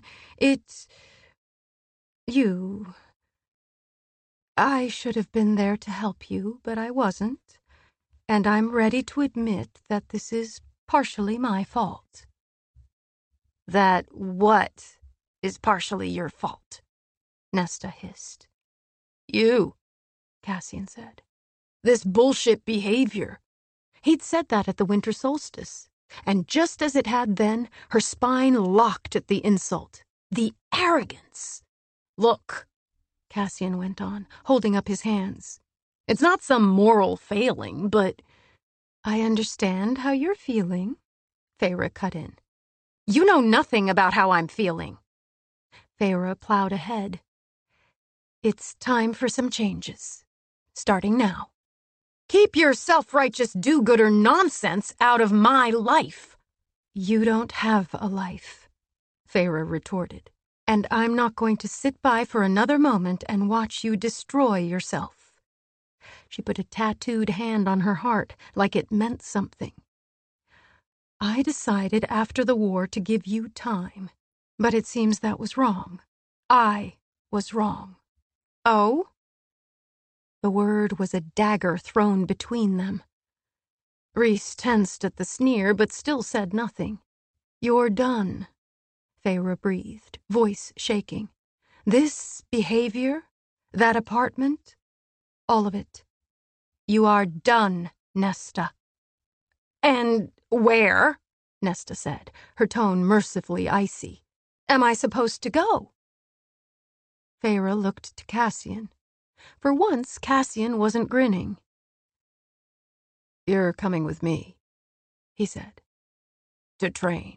I should have been there to help you, but I wasn't, and I'm ready to admit that this is partially my fault. That what is partially your fault? Nesta hissed. You, Cassian said. This bullshit behavior. He'd said that at the winter solstice, and just as it had then, her spine locked at the insult. The arrogance. Look, Cassian went on, holding up his hands. It's not some moral failing, but I understand how you're feeling, Feyre cut in. You know nothing about how I'm feeling. Feyre plowed ahead. It's time for some changes, starting now. Keep your self-righteous do-gooder nonsense out of my life. You don't have a life, Feyre retorted, and I'm not going to sit by for another moment and watch you destroy yourself. She put a tattooed hand on her heart like it meant something. I decided after the war to give you time, but it seems that was wrong. I was wrong. Oh? The word was a dagger thrown between them. Rhys tensed at the sneer, but still said nothing. You're done, Feyre breathed, voice shaking. This behavior, that apartment, all of it. You are done. Nesta. And where, Nesta said, her tone mercifully icy, am I supposed to go? Feyre looked to Cassian. For once, Cassian wasn't grinning. You're coming with me, he said, to train.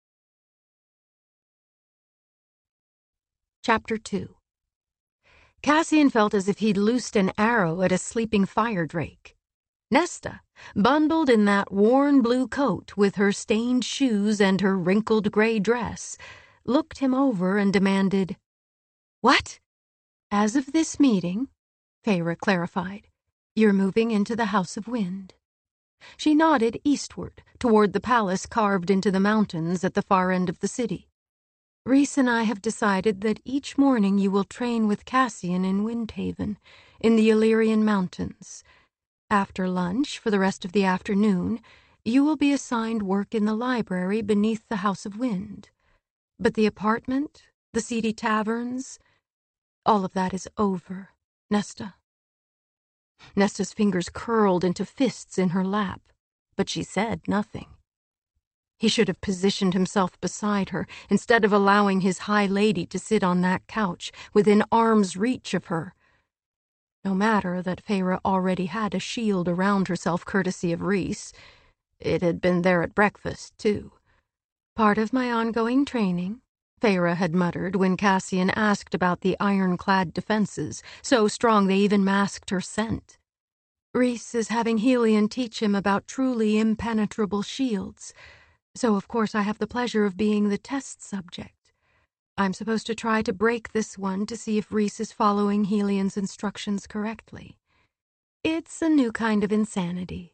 Chapter 2. Cassian felt as if he'd loosed an arrow at a sleeping fire drake. Nesta, bundled in that worn blue coat with her stained shoes and her wrinkled gray dress, looked him over and demanded, What? As of this meeting, Feyre clarified, you're moving into the House of Wind. She nodded eastward, toward the palace carved into the mountains at the far end of the city. Rhys and I have decided that each morning you will train with Cassian in Windhaven, in the Illyrian Mountains. After lunch, for the rest of the afternoon, you will be assigned work in the library beneath the House of Wind. But the apartment, the seedy taverns, all of that is over, Nesta. Nesta's fingers curled into fists in her lap, but she said nothing. He should have positioned himself beside her, instead of allowing his high lady to sit on that couch, within arm's reach of her. No matter that Feyre already had a shield around herself courtesy of Rhys. It had been there at breakfast, too. Part of my ongoing training, Feyre had muttered when Cassian asked about the ironclad defenses, so strong they even masked her scent. Rhys is having Helion teach him about truly impenetrable shields, so of course I have the pleasure of being the test subject. I'm supposed to try to break this one to see if Rhys is following Helion's instructions correctly. It's a new kind of insanity,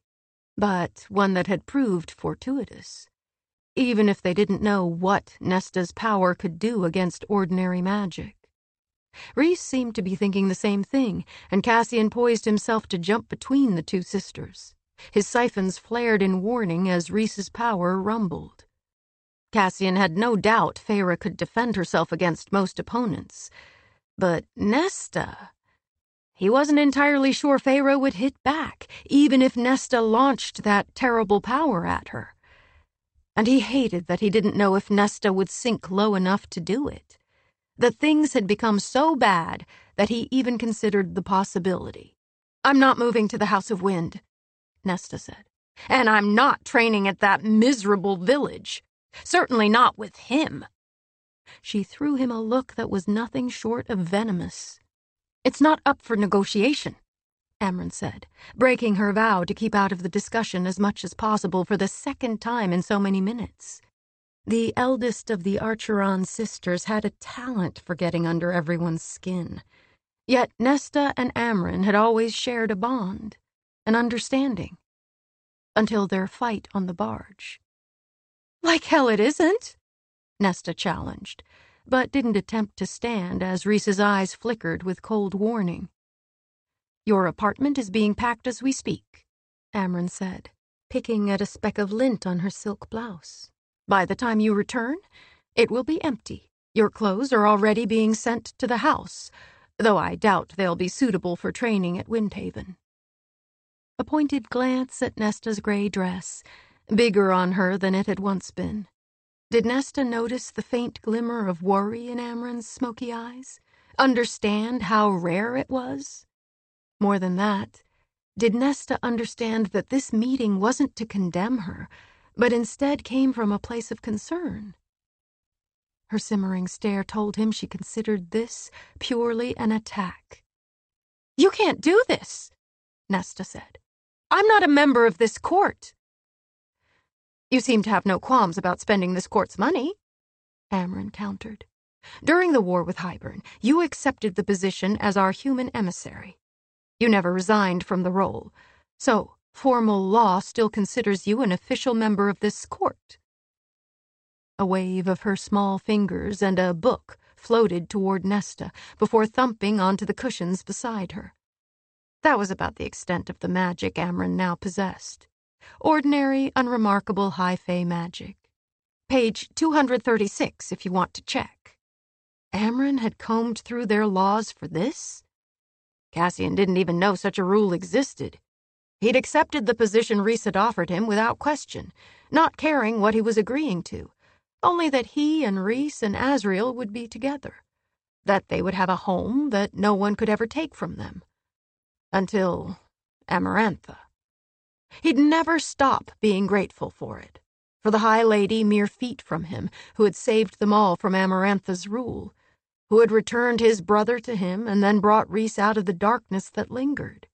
but one that had proved fortuitous, even if they didn't know what Nesta's power could do against ordinary magic. Rhys seemed to be thinking the same thing, and Cassian poised himself to jump between the two sisters. His siphons flared in warning as Rhys's power rumbled. Cassian had no doubt Feyre could defend herself against most opponents. But Nesta... He wasn't entirely sure Feyre would hit back, even if Nesta launched that terrible power at her. And he hated that he didn't know if Nesta would sink low enough to do it. That things had become so bad that he even considered the possibility. I'm not moving to the House of Wind, Nesta said. And I'm not training at that miserable village. Certainly not with him. She threw him a look that was nothing short of venomous. It's not up for negotiation, Amren said, breaking her vow to keep out of the discussion as much as possible for the second time in so many minutes. The eldest of the Archeron sisters had a talent for getting under everyone's skin. Yet Nesta and Amren had always shared a bond, an understanding, until their fight on the barge. Like hell it isn't, Nesta challenged, but didn't attempt to stand as Rhys's eyes flickered with cold warning. Your apartment is being packed as we speak, Amren said, picking at a speck of lint on her silk blouse. By the time you return, it will be empty. Your clothes are already being sent to the house, though I doubt they'll be suitable for training at Windhaven. A pointed glance at Nesta's gray dress, bigger on her than it had once been. Did Nesta notice the faint glimmer of worry in Amren's smoky eyes? Understand how rare it was? More than that, did Nesta understand that this meeting wasn't to condemn her, but instead came from a place of concern? Her simmering stare told him she considered this purely an attack. You can't do this, Nesta said. I'm not a member of this court. You seem to have no qualms about spending this court's money, Amren countered. During the war with Hybern, you accepted the position as our human emissary. You never resigned from the role, so formal law still considers you an official member of this court. A wave of her small fingers and a book floated toward Nesta before thumping onto the cushions beside her. That was about the extent of the magic Amren now possessed. Ordinary, unremarkable high-fae magic. Page 236, if you want to check. Amren had combed through their laws for this? Cassian didn't even know such a rule existed. He'd accepted the position Rhys had offered him without question, not caring what he was agreeing to, only that he and Rhys and Asriel would be together, that they would have a home that no one could ever take from them. Until Amarantha. He'd never stop being grateful for it, for the High Lady mere feet from him, who had saved them all from Amarantha's rule, who had returned his brother to him and then brought Rhys out of the darkness that lingered.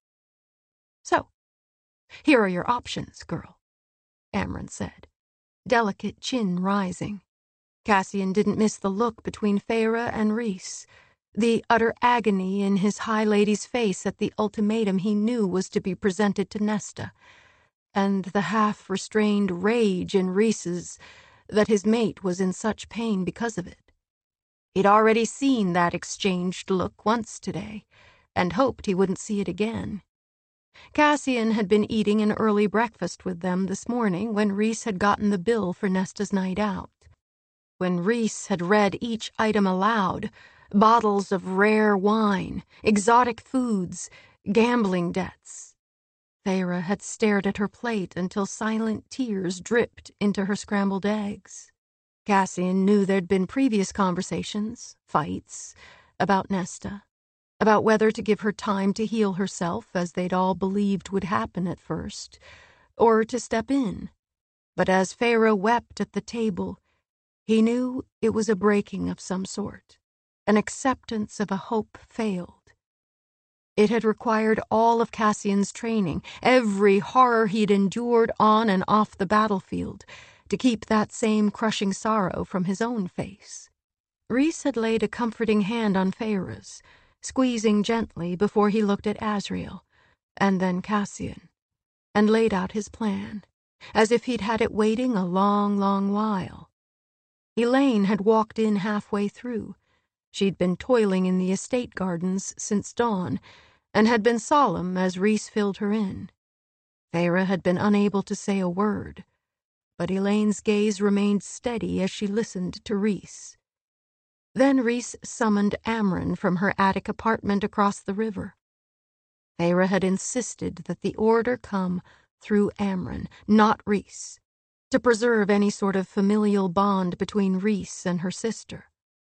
So, here are your options, girl, Amren said, delicate chin rising. Cassian didn't miss the look between Feyre and Rhys, the utter agony in his High Lady's face at the ultimatum he knew was to be presented to Nesta, and the half-restrained rage in Rhys's that his mate was in such pain because of it. He'd already seen that exchanged look once today, and hoped he wouldn't see it again. Cassian had been eating an early breakfast with them this morning when Rhys had gotten the bill for Nesta's night out. When Rhys had read each item aloud, bottles of rare wine, exotic foods, gambling debts, Feyre had stared at her plate until silent tears dripped into her scrambled eggs. Cassian knew there'd been previous conversations, fights, about Nesta, about whether to give her time to heal herself as they'd all believed would happen at first, or to step in. But as Feyre wept at the table, he knew it was a breaking of some sort, an acceptance of a hope failed. It had required all of Cassian's training, every horror he'd endured on and off the battlefield, to keep that same crushing sorrow from his own face. Rhys had laid a comforting hand on Feyre's, squeezing gently before he looked at Asriel, and then Cassian, and laid out his plan, as if he'd had it waiting a long, long while. Elaine had walked in halfway through. She'd been toiling in the estate gardens since dawn, and had been solemn as Rhys filled her in. Feyre had been unable to say a word, but Elaine's gaze remained steady as she listened to Rhys. Then Rhys summoned Amren from her attic apartment across the river. Feyre had insisted that the order come through Amren, not Rhys, to preserve any sort of familial bond between Rhys and her sister.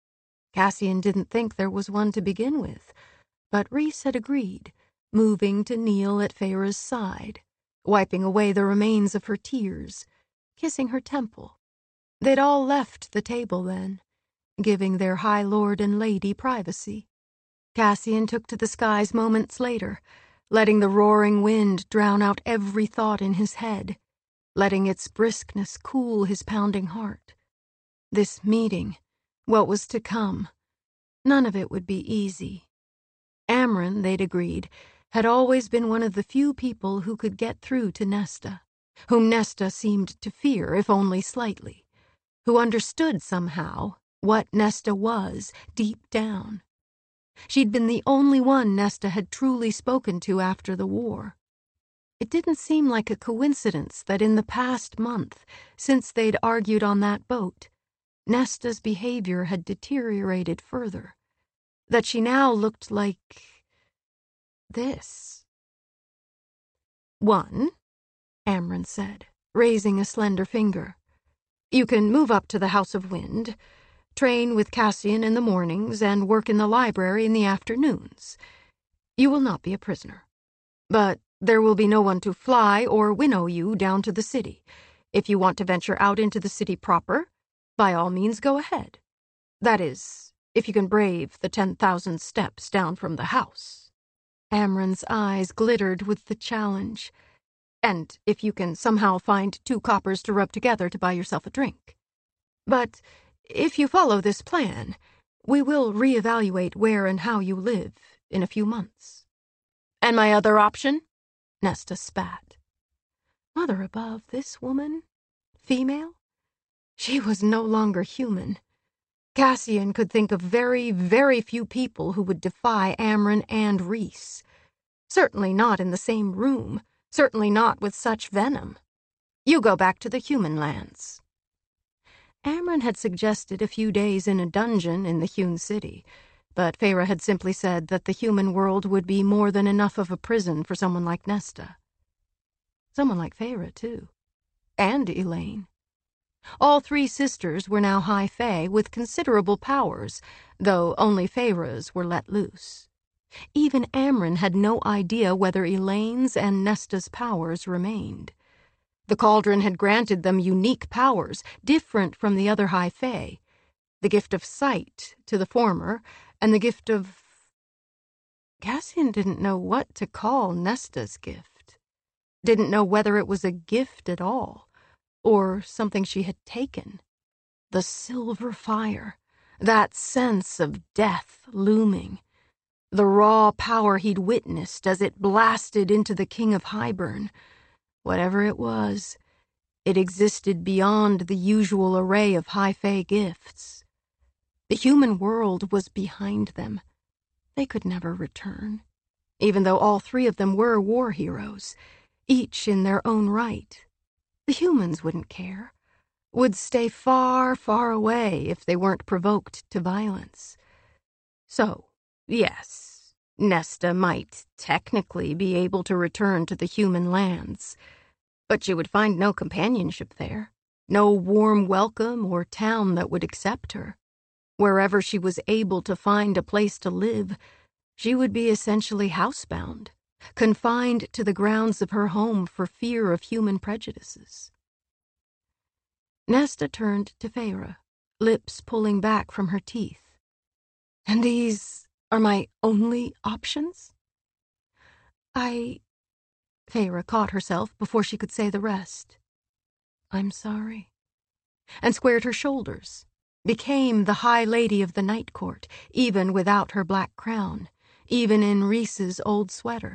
Cassian didn't think there was one to begin with, but Rhys had agreed, moving to kneel at Feyre's side, wiping away the remains of her tears, kissing her temple. They'd all left the table then, giving their High Lord and Lady privacy. Cassian took to the skies moments later, letting the roaring wind drown out every thought in his head, letting its briskness cool his pounding heart. This meeting, what was to come, none of it would be easy. Amren, they'd agreed, had always been one of the few people who could get through to Nesta, whom Nesta seemed to fear, if only slightly, who understood somehow what Nesta was deep down. She'd been the only one Nesta had truly spoken to after the war. It didn't seem like a coincidence that in the past month, since they'd argued on that boat, Nesta's behavior had deteriorated further, that she now looked like this. "1," Amren said, raising a slender finger. "You can move up to the House of Wind, train with Cassian in the mornings, and work in the library in the afternoons. You will not be a prisoner. But there will be no one to fly or winnow you down to the city. If you want to venture out into the city proper, by all means go ahead. That is, if you can brave the 10,000 steps down from the house." Amren's eyes glittered with the challenge. "And if you can somehow find 2 coppers to rub together to buy yourself a drink. But if you follow this plan, we will reevaluate where and how you live in a few months." "And my other option?" Nesta spat. Mother above, this woman? Female? She was no longer human. Cassian could think of very, very few people who would defy Amren and Rhys. Certainly not in the same room, certainly not with such venom. "You go back to the human lands." Amren had suggested a few days in a dungeon in the hewn city, but Feyre had simply said that the human world would be more than enough of a prison for someone like Nesta. Someone like Feyre, too. And Elaine. All three sisters were now high fae with considerable powers, though only Feyre's were let loose. Even Amren had no idea whether Elaine's and Nesta's powers remained. The cauldron had granted them unique powers, different from the other high fae. The gift of sight to the former, and the gift of... Cassian didn't know what to call Nesta's gift. Didn't know whether it was a gift at all, or something she had taken. The silver fire, that sense of death looming, the raw power he'd witnessed as it blasted into the King of Hybern. Whatever it was, it existed beyond the usual array of high fae gifts. The human world was behind them. They could never return, even though all three of them were war heroes, each in their own right. The humans wouldn't care, would stay far, far away if they weren't provoked to violence. So, yes, Nesta might technically be able to return to the human lands, but she would find no companionship there, no warm welcome or town that would accept her. Wherever she was able to find a place to live, she would be essentially housebound, confined to the grounds of her home for fear of human prejudices. Nesta turned to Feyre, lips pulling back from her teeth. And these are my only options? Feyre caught herself before she could say the rest. I'm sorry. And squared her shoulders, became the High Lady of the Night Court, even without her black crown, even in Rhys's old sweater.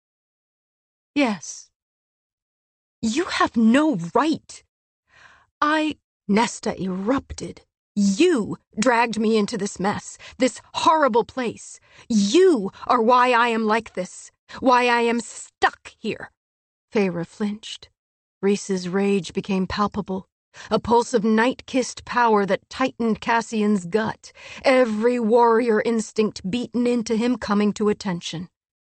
Yes. You have no right. Nesta erupted. You dragged me into this mess, this horrible place. You are why I am like this, why I am stuck here. Feyre flinched. Rhys's rage became palpable, a pulse of night-kissed power that tightened Cassian's gut, every warrior instinct beaten into him coming to attention.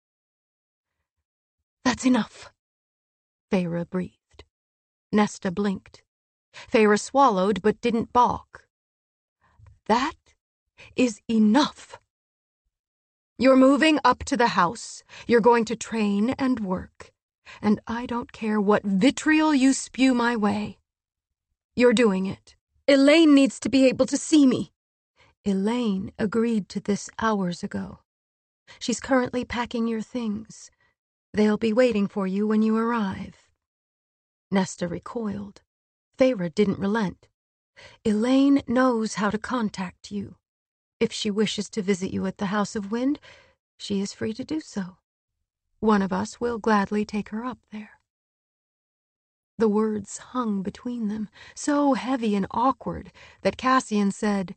That's enough, Feyre breathed. Nesta blinked. Feyre swallowed but didn't balk. That is enough. You're moving up to the house. You're going to train and work. And I don't care what vitriol you spew my way. You're doing it. Elaine needs to be able to see me. Elaine agreed to this hours ago. She's currently packing your things. They'll be waiting for you when you arrive. Nesta recoiled. Feyre didn't relent. Elaine knows how to contact you. If she wishes to visit you at the House of Wind, she is free to do so. One of us will gladly take her up there. The words hung between them, so heavy and awkward that Cassian said,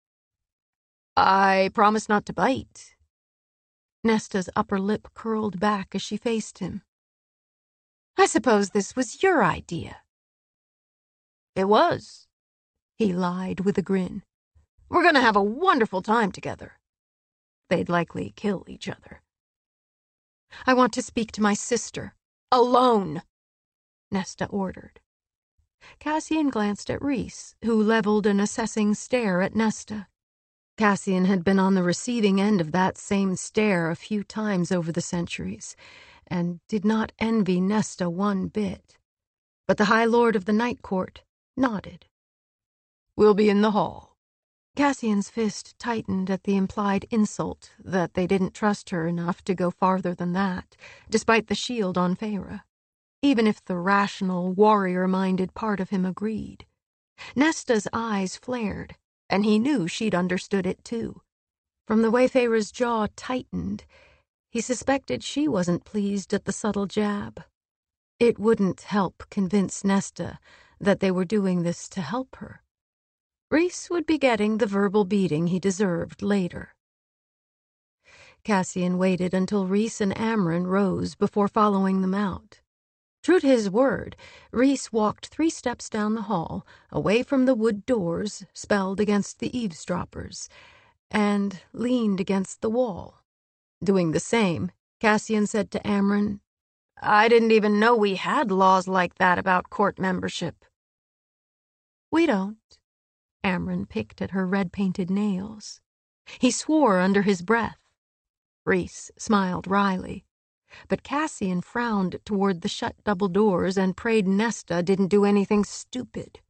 I promise not to bite. Nesta's upper lip curled back as she faced him. I suppose this was your idea. It was, he lied with a grin. We're going to have a wonderful time together. They'd likely kill each other. I want to speak to my sister. Alone, Nesta ordered. Cassian glanced at Rhys, who leveled an assessing stare at Nesta. Cassian had been on the receiving end of that same stare a few times over the centuries, and did not envy Nesta one bit. But the High Lord of the Night Court nodded. We'll be in the hall. Cassian's fist tightened at the implied insult that they didn't trust her enough to go farther than that, despite the shield on Feyre, even if the rational, warrior-minded part of him agreed. Nesta's eyes flared, and he knew she'd understood it too. From the way Feyre's jaw tightened, he suspected she wasn't pleased at the subtle jab. It wouldn't help convince Nesta that they were doing this to help her. Rhys would be getting the verbal beating he deserved later. Cassian waited until Rhys and Amren rose before following them out. True to his word, Rhys walked 3 steps down the hall, away from the wood doors spelled against the eavesdroppers, and leaned against the wall. Doing the same, Cassian said to Amren, I didn't even know we had laws like that about court membership." "We don't." Amren picked at her red-painted nails. He swore under his breath. Rhys smiled wryly, but Cassian frowned toward the shut double doors and prayed Nesta didn't do anything stupid.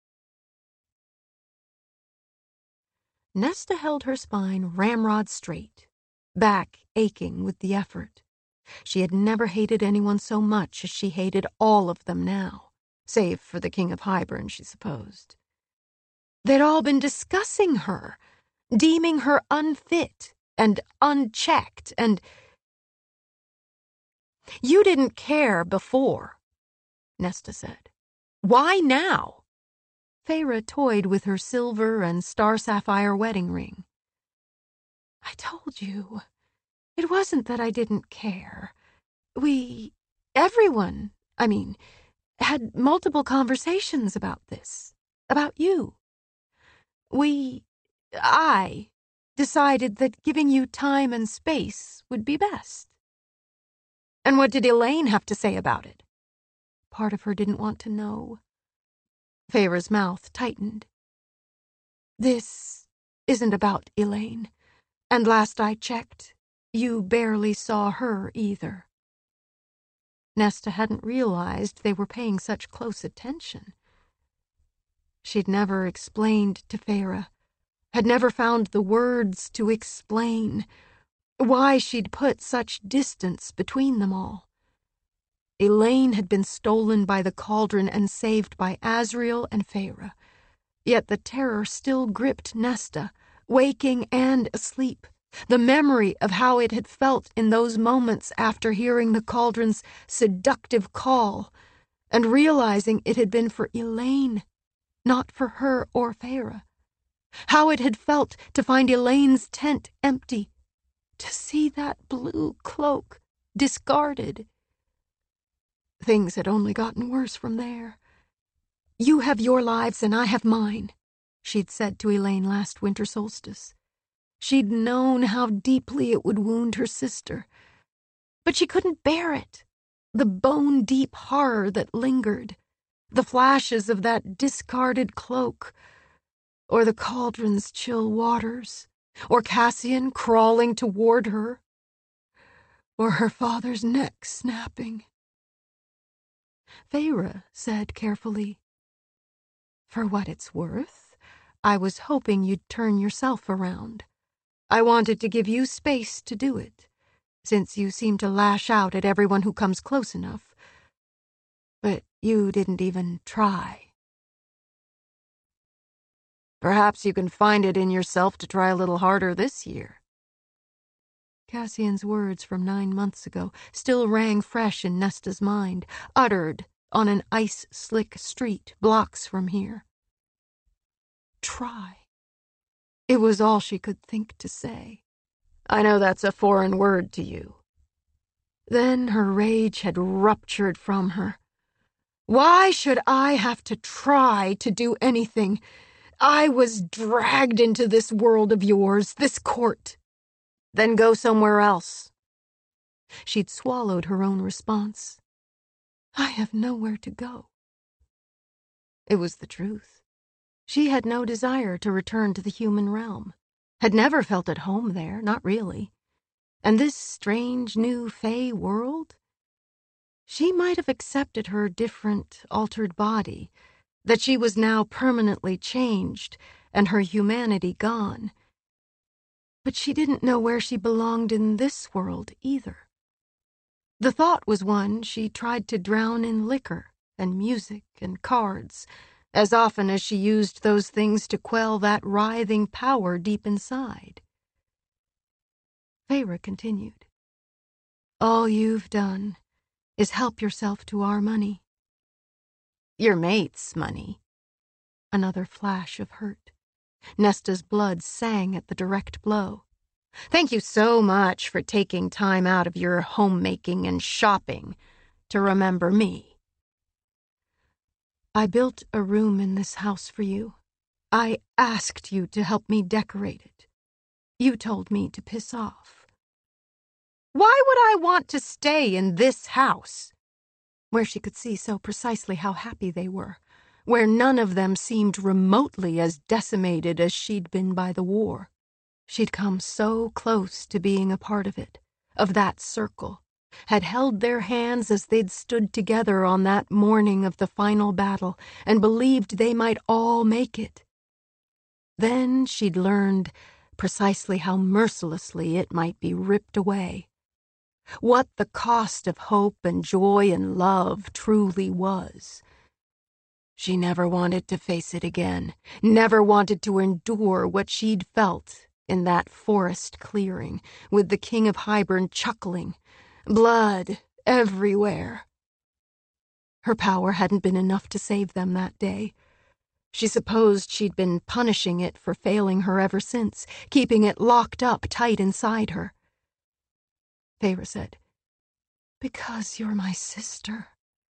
Nesta held her spine ramrod straight, back aching with the effort. She had never hated anyone so much as she hated all of them now, save for the King of Hybern, she supposed. They'd all been discussing her, deeming her unfit and unchecked, and... "You didn't care before," Nesta said. "Why now?" Feyre toyed with her silver and star-sapphire wedding ring. "I told you. It wasn't that I didn't care. Everyone, had multiple conversations about this. About you. I decided that giving you time and space would be best." "And what did Elaine have to say about it?" Part of her didn't want to know. Feyre's mouth tightened. "This isn't about Elaine, and last I checked, you barely saw her either." Nesta hadn't realized they were paying such close attention. She'd never explained to Feyre, had never found the words to explain, why she'd put such distance between them all. Elaine had been stolen by the cauldron and saved by Azriel and Feyre, yet the terror still gripped Nesta, waking and asleep. The memory of how it had felt in those moments after hearing the cauldron's seductive call, and realizing it had been for Elaine, not for her or Feyre. How it had felt to find Elaine's tent empty, to see that blue cloak discarded. Things had only gotten worse from there. "You have your lives and I have mine," she'd said to Elaine last winter solstice. She'd known how deeply it would wound her sister, but she couldn't bear it. The bone-deep horror that lingered, the flashes of that discarded cloak, or the cauldron's chill waters, or Cassian crawling toward her, or her father's neck snapping. Feyre said carefully, "For what it's worth, I was hoping you'd turn yourself around. I wanted to give you space to do it, since you seem to lash out at everyone who comes close enough. But you didn't even try." "Perhaps you can find it in yourself to try a little harder this year." Cassian's words from 9 months ago still rang fresh in Nesta's mind, uttered on an ice-slick street blocks from here. Try. It was all she could think to say. "I know that's a foreign word to you." Then her rage had ruptured from her. "Why should I have to try to do anything? I was dragged into this world of yours, this court." "Then go somewhere else." She'd swallowed her own response. "I have nowhere to go." It was the truth. She had no desire to return to the human realm, had never felt at home there, not really. And this strange new Fae world? She might have accepted her different, altered body, that she was now permanently changed and her humanity gone. But she didn't know where she belonged in this world either. The thought was one she tried to drown in liquor and music and cards, as often as she used those things to quell that writhing power deep inside. Feyre continued, "All you've done is help yourself to our money." "Your mate's money." Another flash of hurt. Nesta's blood sang at the direct blow. "Thank you so much for taking time out of your homemaking and shopping to remember me." "I built a room in this house for you. I asked you to help me decorate it. You told me to piss off." Why would I want to stay in this house? Where she could see so precisely how happy they were, where none of them seemed remotely as decimated as she'd been by the war. She'd come so close to being a part of it, of that circle, had held their hands as they'd stood together on that morning of the final battle and believed they might all make it. Then she'd learned precisely how mercilessly it might be ripped away. What the cost of hope and joy and love truly was. She never wanted to face it again, never wanted to endure what she'd felt in that forest clearing, with the King of Hybern chuckling, blood everywhere. Her power hadn't been enough to save them that day. She supposed she'd been punishing it for failing her ever since, keeping it locked up tight inside her. Feyre said, "Because you're my sister."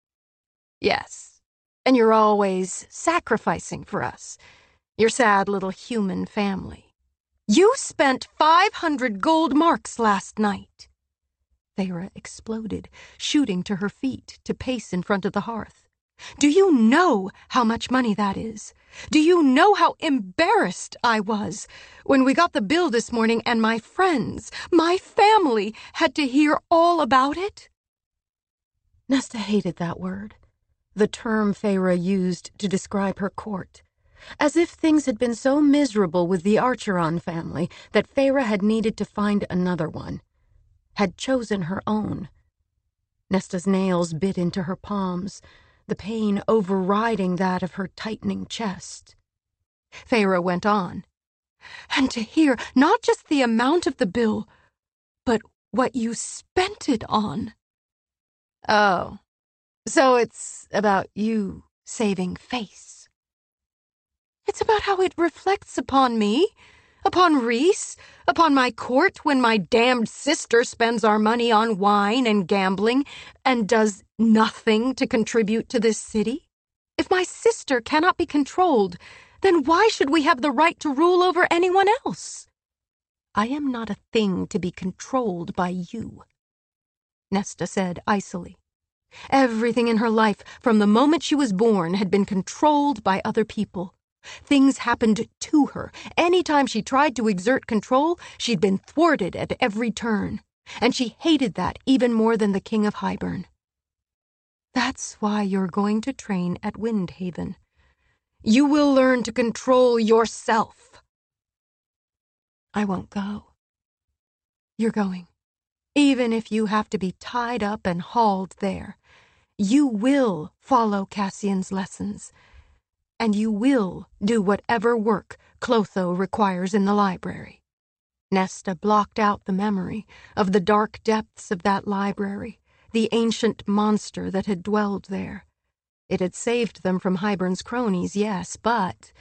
"Yes, and you're always sacrificing for us, your sad little human family. You spent 500 gold marks last night." Feyre exploded, shooting to her feet to pace in front of the hearth. "Do you know how much money that is? Do you know how embarrassed I was when we got the bill this morning and my friends, my family, had to hear all about it?" Nesta hated that word, the term Feyre used to describe her court, as if things had been so miserable with the Archeron family that Feyre had needed to find another one, had chosen her own. Nesta's nails bit into her palms, the pain overriding that of her tightening chest. Feyre went on. "And to hear not just the amount of the bill, but what you spent it on." "Oh, so it's about you saving face." "It's about how it reflects upon me, upon Rhys, upon my court when my damned sister spends our money on wine and gambling and does nothing to contribute to this city. If my sister cannot be controlled, then why should we have the right to rule over anyone else? I am not a thing to be controlled by you," Nesta said icily. Everything in her life, from the moment she was born, had been controlled by other people. Things happened to her. Any time she tried to exert control, she'd been thwarted at every turn, and she hated that even more than the King of Hybern. "That's why you're going to train at Windhaven. You will learn to control yourself." "I won't go." "You're going, even if you have to be tied up and hauled there. You will follow Cassian's lessons, and you will do whatever work Clotho requires in the library." Nesta blocked out the memory of the dark depths of that library, the ancient monster that had dwelled there. It had saved them from Hybern's cronies, yes, but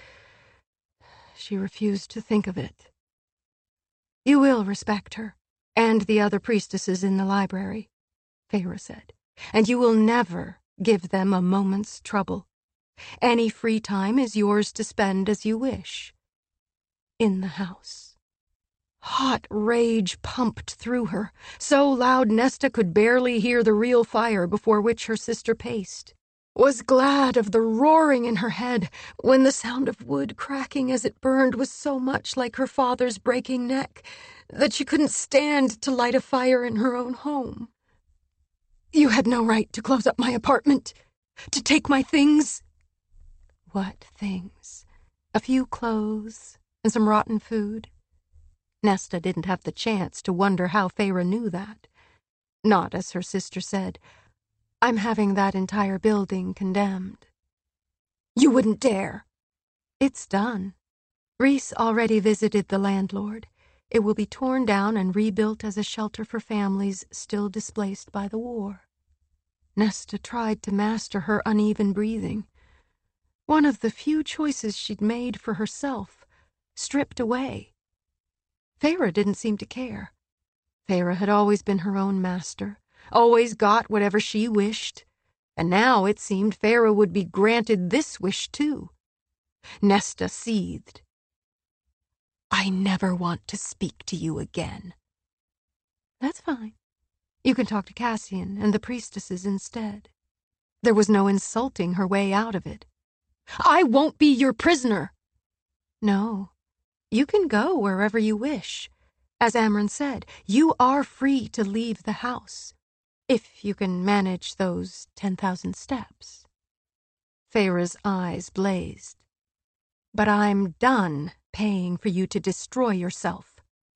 she refused to think of it. "You will respect her, and the other priestesses in the library," Feyre said, "and you will never give them a moment's trouble. Any free time is yours to spend as you wish. In the house." Hot rage pumped through her, so loud Nesta could barely hear the real fire before which her sister paced. Was glad of the roaring in her head when the sound of wood cracking as it burned was so much like her father's breaking neck that she couldn't stand to light a fire in her own home. "You had no right to close up my apartment, to take my things." What things? A few clothes and some rotten food. Nesta didn't have the chance to wonder how Feyre knew that. Not as her sister said, "I'm having that entire building condemned." "You wouldn't dare." "It's done. Rhys already visited the landlord. It will be torn down and rebuilt as a shelter for families still displaced by the war." Nesta tried to master her uneven breathing. One of the few choices she'd made for herself, stripped away. Feyre didn't seem to care. Feyre had always been her own master, always got whatever she wished, and now it seemed Feyre would be granted this wish too. Nesta seethed. "I never want to speak to you again." "That's fine. You can talk to Cassian and the priestesses instead. There was no insulting her way out of it. I won't be your prisoner! No, you can go wherever you wish. As Amren said, you are free to leave the house, if you can manage those 10,000 steps. Feyre's eyes blazed. But I'm done paying for you to destroy yourself.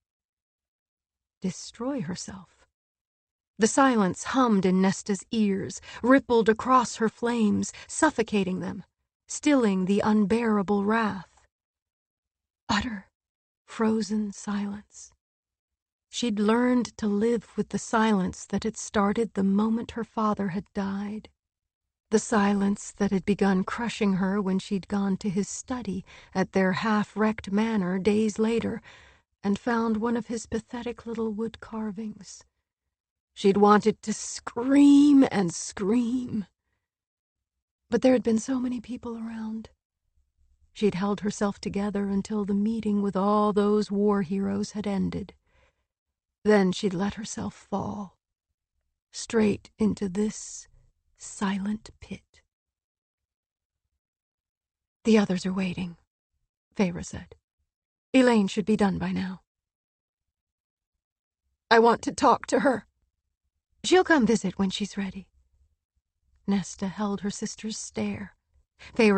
Destroy herself? The silence hummed in Nesta's ears, rippled across her flames, suffocating them, stilling the unbearable wrath. Utter, frozen silence. She'd learned to live with the silence that had started the moment her father had died. The silence that had begun crushing her when she'd gone to his study at their half-wrecked manor days later and found one of his pathetic little wood carvings. She'd wanted to scream and scream. But there had been so many people around. She'd held herself together until the meeting with all those war heroes had ended. Then she'd let herself fall, straight into this silent pit. The others are waiting, Feyre said. Elaine should be done by now. I want to talk to her. She'll come visit when she's ready. Nesta held her sister's stare. Feyre